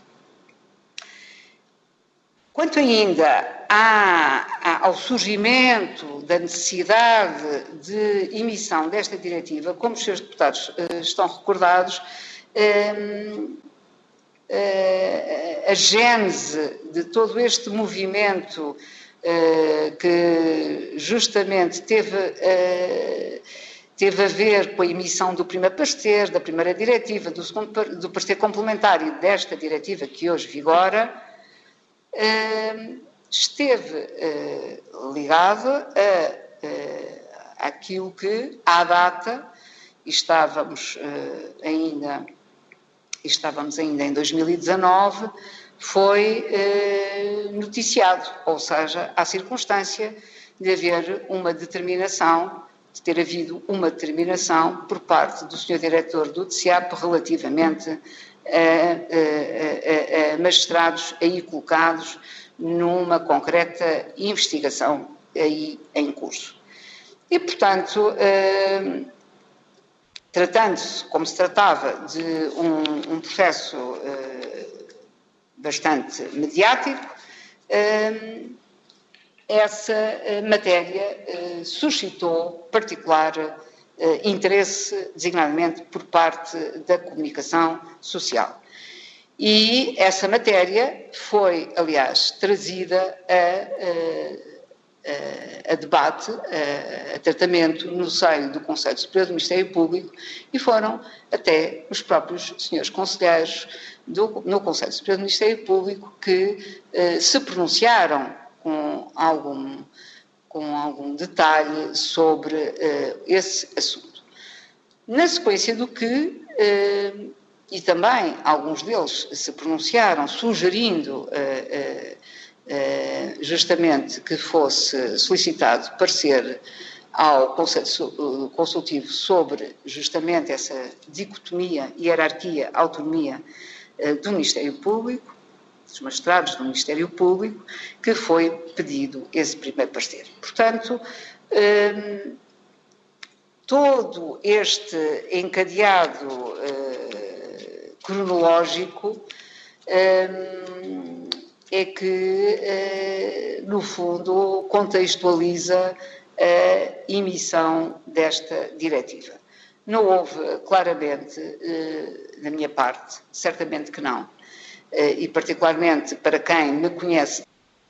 S3: Quanto ainda à, ao surgimento da necessidade de emissão desta diretiva, como os seus deputados uh, estão recordados, uh, uh, a gênese de todo este movimento uh, que justamente teve, uh, teve a ver com a emissão do primeiro parecer, da primeira diretiva, do, segundo, do parecer complementar e desta diretiva que hoje vigora, esteve ligado a, àquilo que, à data, estávamos ainda, estávamos ainda em dois mil e dezanove, foi noticiado, ou seja, à circunstância de haver uma determinação, de ter havido uma determinação por parte do senhor Diretor do D C A P relativamente a, a, a, a magistrados aí colocados numa concreta investigação aí em curso. E, portanto, eh, tratando-se, como se tratava de um, um processo eh, bastante mediático, eh, essa eh, matéria eh, suscitou particular eh, interesse, designadamente por parte da comunicação social. E essa matéria foi, aliás, trazida a, a, a debate, a, a tratamento no seio do Conselho Superior do Ministério Público e foram até os próprios senhores conselheiros do, no Conselho Superior do Ministério Público que eh, se pronunciaram com algum, com algum detalhe sobre uh, esse assunto. Na sequência do que, uh, e também alguns deles se pronunciaram sugerindo uh, uh, uh, justamente que fosse solicitado parecer ao Conselho Consultivo sobre justamente essa dicotomia, hierarquia, autonomia uh, do Ministério Público, dos magistrados do Ministério Público, que foi pedido esse primeiro parecer. Portanto, hum, todo este encadeado hum, cronológico hum, é que, hum, no fundo, contextualiza a emissão desta diretiva. Não houve, claramente, hum, da minha parte, certamente que não, e particularmente para quem me conhece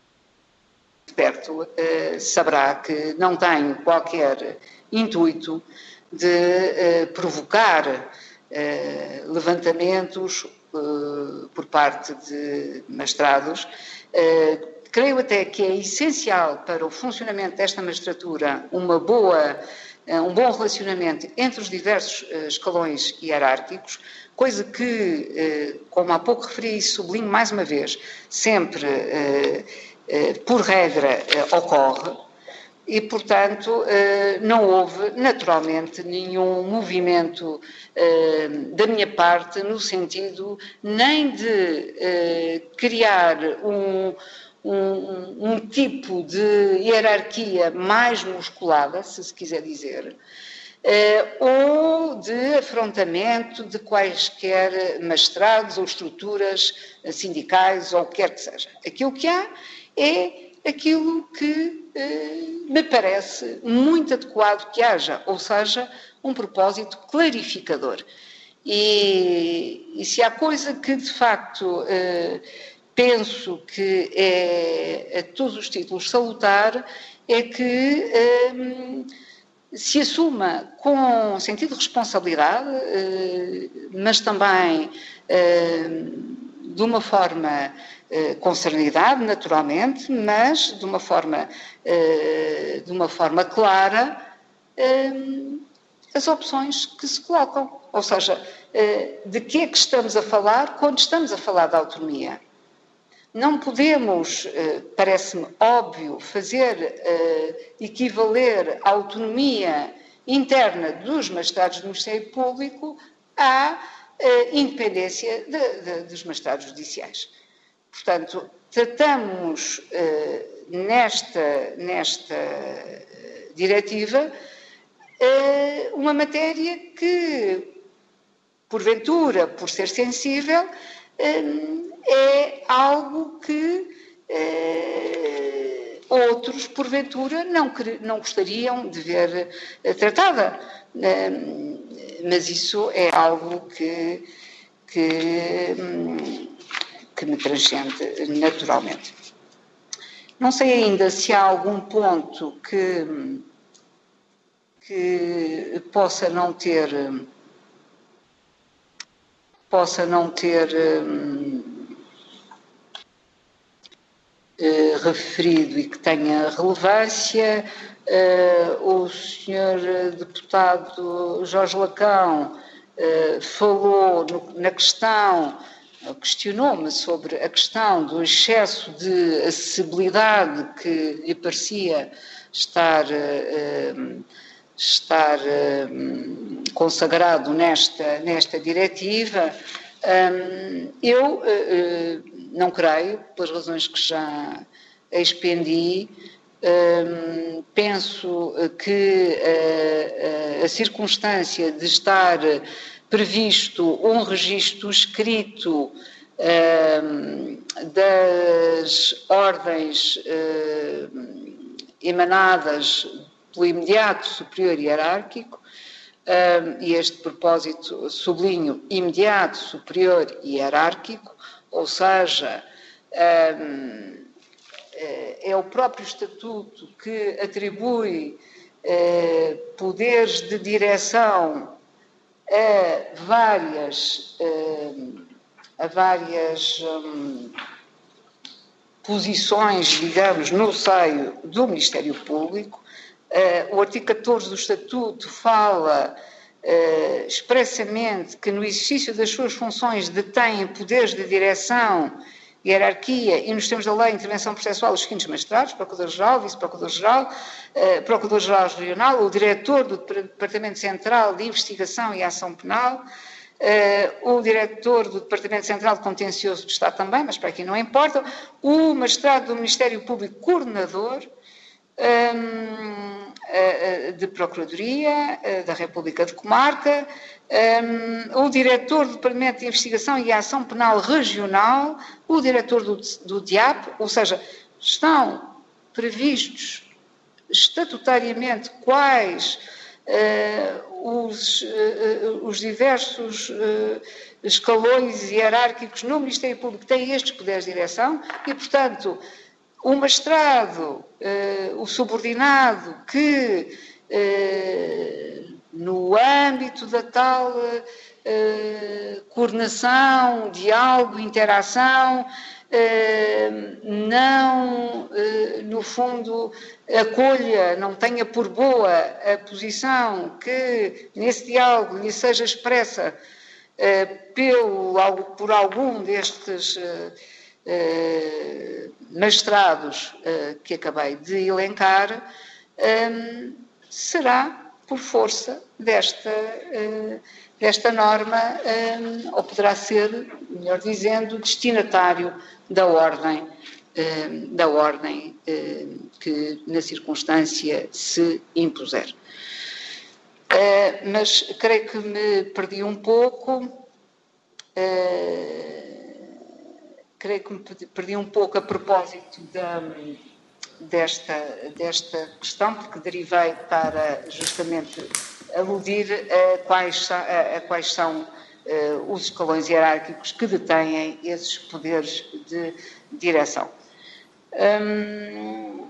S3: de perto, saberá que não tenho qualquer intuito de provocar levantamentos por parte de magistrados. Creio até que é essencial para o funcionamento desta magistratura uma boa, um bom relacionamento entre os diversos escalões hierárquicos, coisa que, como há pouco referi e sublinho mais uma vez, sempre, por regra, ocorre e, portanto, não houve, naturalmente, nenhum movimento da minha parte no sentido nem de criar um, um, um tipo de hierarquia mais musculada, se se quiser dizer, Uh, ou de afrontamento de quaisquer magistrados ou estruturas sindicais ou o que quer que seja. Aquilo que há é aquilo que uh, me parece muito adequado que haja, ou seja, um propósito clarificador. E, e se há coisa que, de facto, uh, penso que é, a todos os títulos, salutar, é que Uh, se assuma com sentido de responsabilidade, mas também de uma forma com serenidade, naturalmente, mas de uma forma, de uma forma clara, as opções que se colocam. Ou seja, de que é que estamos a falar quando estamos a falar de autonomia? Não podemos, parece-me óbvio, fazer equivaler a autonomia interna dos magistrados do Ministério Público à independência de, de, dos magistrados judiciais. Portanto, tratamos nesta, nesta diretiva uma matéria que, porventura, por ser sensível, é algo que eh, outros, porventura, não, não gostariam de ver eh, tratada. Eh, mas isso é algo que, que, que me transcende naturalmente. Não sei ainda se há algum ponto que, que possa não ter, possa não ter Uh, referido e que tenha relevância. Uh, o senhor deputado Jorge Lacão uh, falou no, na questão, questionou-me sobre a questão do excesso de acessibilidade que lhe parecia estar, uh, estar uh, consagrado nesta, nesta diretiva. Um, eu uh, não creio, pelas razões que já expendi, um, penso que uh, uh, a circunstância de estar previsto um registro escrito um, das ordens uh, emanadas pelo imediato superior hierárquico, Um, e este propósito sublinho imediato, superior e hierárquico, ou seja, um, é o próprio Estatuto que atribui uh, poderes de direção a várias, uh, a várias um, posições, digamos, no seio do Ministério Público. Uh, o artigo catorze do Estatuto fala uh, expressamente que no exercício das suas funções detêm poderes de direção, hierarquia e, nos termos da lei, intervenção processual, os seguintes magistrados: Procurador-Geral, Vice-Procurador-Geral, uh, Procurador-Geral Regional, o Diretor do Departamento Central de Investigação e Ação Penal, uh, o Diretor do Departamento Central de Contencioso do Estado também, mas para aqui não importa, o Magistrado do Ministério Público Coordenador, de Procuradoria da República de Comarca, o Diretor do Departamento de Investigação e Ação Penal Regional, o Diretor do, do D I A P, ou seja, estão previstos estatutariamente quais uh, os, uh, os diversos uh, escalões hierárquicos no Ministério Público têm estes poderes de direção e, portanto, o magistrado, uh, o subordinado que, uh, no âmbito da tal uh, coordenação, diálogo, interação, uh, não, uh, no fundo, acolha, não tenha por boa a posição que nesse diálogo lhe seja expressa uh, pelo, por algum destes uh, Uh, magistrados uh, que acabei de elencar, um, será por força desta, uh, desta norma, um, ou poderá ser, melhor dizendo, destinatário da ordem, uh, da ordem uh, que na circunstância se impuser. Uh, mas creio que me perdi um pouco. Uh, Creio que me perdi um pouco a propósito da, desta, desta questão, porque derivei para justamente aludir a quais, a, a quais são uh, os escalões hierárquicos que detêm esses poderes de direção. Hum,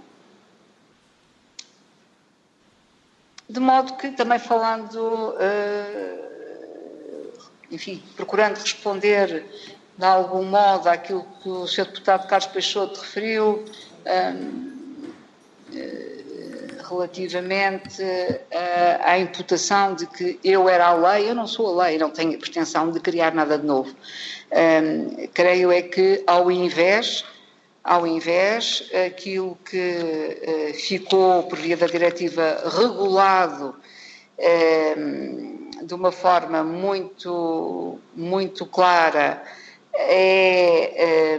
S3: de modo que, também falando, uh, enfim, procurando responder de algum modo àquilo que o senhor deputado Carlos Peixoto referiu, um, relativamente à imputação de que eu era a lei. Eu não sou a lei, não tenho a pretensão de criar nada de novo. Um, creio é que, ao invés, ao invés, aquilo que uh, ficou, por via da diretiva, regulado um, de uma forma muito, muito clara, é,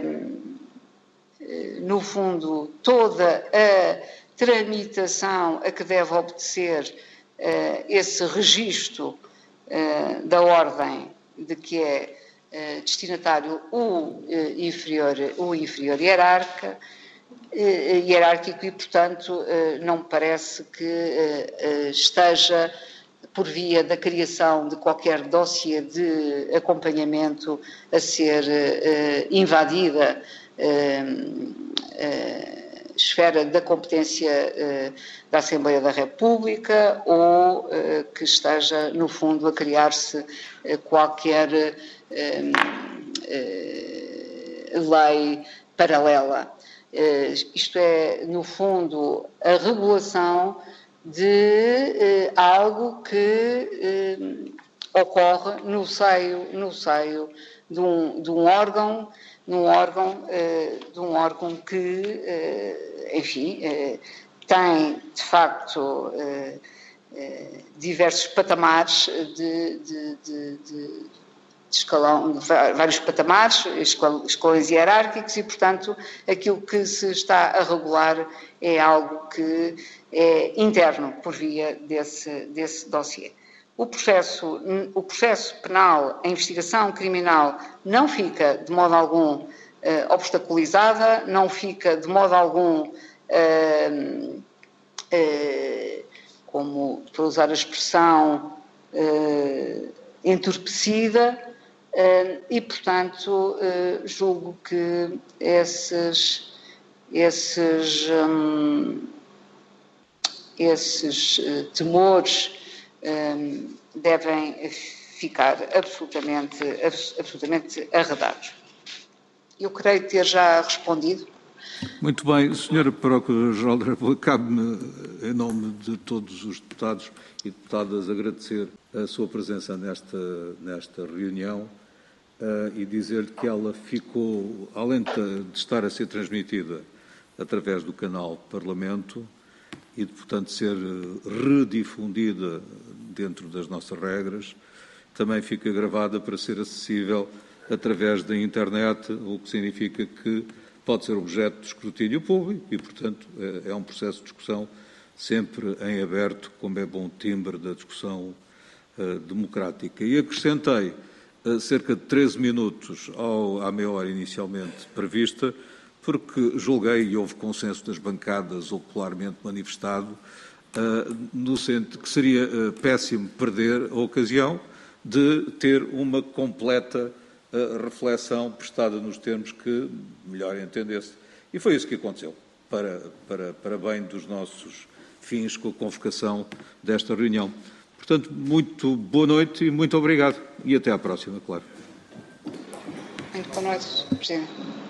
S3: no fundo, toda a tramitação a que deve obedecer esse registro da ordem de que é destinatário o inferior, o inferior hierarca, hierárquico e, portanto, não me parece que esteja por via da criação de qualquer dossiê de acompanhamento a ser uh, invadida uh, uh, esfera da competência uh, da Assembleia da República ou uh, que esteja, no fundo, a criar-se uh, qualquer uh, uh, lei paralela. Uh, isto é, no fundo, a regulação de uh, algo que uh, ocorre no seio, no seio de um, de um órgão, num órgão, uh, de um órgão que, uh, enfim, uh, tem, de facto, uh, uh, diversos patamares de, de, de, de de escalão, de vários patamares, escalões hierárquicos e, portanto, aquilo que se está a regular é algo que é interno por via desse, desse dossiê. O processo, o processo penal, a investigação criminal não fica de modo algum uh, obstaculizada, não fica de modo algum, uh, uh, como, para usar a expressão, uh, entorpecida. Uh, e, portanto, uh, julgo que esses, esses, um, esses uh, temores um, devem ficar absolutamente, absolutamente arredados. Eu creio ter já respondido.
S5: Muito bem, senhora Procuradora-Geral da República, cabe-me, em nome de todos os deputados e deputadas, agradecer a sua presença nesta, nesta reunião. Uh, e dizer-lhe que ela ficou, além de, de estar a ser transmitida através do canal Parlamento e de, portanto, ser redifundida dentro das nossas regras, também fica gravada para ser acessível através da internet, o que significa que pode ser objeto de escrutínio público e, portanto, é, é um processo de discussão sempre em aberto, como é bom timbre da discussão uh, democrática. E acrescentei cerca de treze minutos ao, à meia hora inicialmente prevista, porque julguei, e houve consenso das bancadas ocularmente manifestado, uh, no sentido que seria uh, péssimo perder a ocasião de ter uma completa uh, reflexão prestada nos termos que melhor entendesse. E foi isso que aconteceu, para, para, para bem dos nossos fins com a convocação desta reunião. Portanto, muito boa noite e muito obrigado. E até à próxima, claro.
S3: Muito boa noite, Presidente.